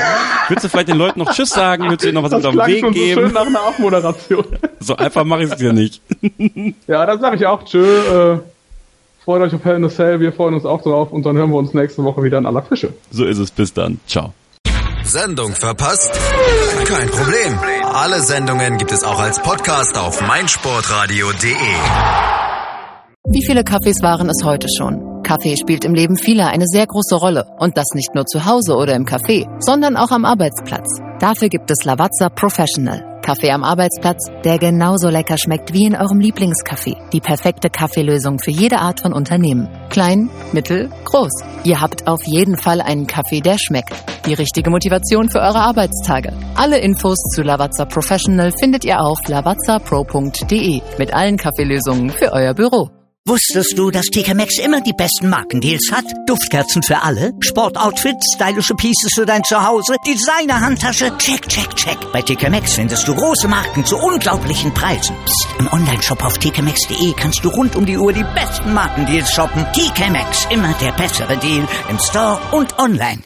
Willst du vielleicht den Leuten noch Tschüss sagen? Willst du ihnen noch was das mit auf den Weg geben? So schön nach einer Abmoderation. So einfach mache ich es dir nicht. Ja, dann sage ich auch tschö. Freut euch auf Hell in a Cell, wir freuen uns auch drauf und dann hören wir uns nächste Woche wieder in aller Frische. So ist es, bis dann. Ciao. Sendung verpasst? Kein Problem. Alle Sendungen gibt es auch als Podcast auf meinsportradio.de. Wie viele Kaffees waren es heute schon? Kaffee spielt im Leben vieler eine sehr große Rolle. Und das nicht nur zu Hause oder im Café, sondern auch am Arbeitsplatz. Dafür gibt es Lavazza Professional. Kaffee am Arbeitsplatz, der genauso lecker schmeckt wie in eurem Lieblingscafé. Die perfekte Kaffeelösung für jede Art von Unternehmen. Klein, mittel, groß. Ihr habt auf jeden Fall einen Kaffee, der schmeckt. Die richtige Motivation für eure Arbeitstage. Alle Infos zu Lavazza Professional findet ihr auf lavazzapro.de mit allen Kaffeelösungen für euer Büro. Wusstest du, dass TK Maxx immer die besten Markendeals hat? Duftkerzen für alle, Sportoutfits, stylische Pieces für dein Zuhause, Designer-Handtasche, check, check, check. Bei TK Maxx findest du große Marken zu unglaublichen Preisen. Psst. Im Onlineshop auf tkmaxx.de kannst du rund um die Uhr die besten Markendeals shoppen. TK Maxx, immer der bessere Deal im Store und online.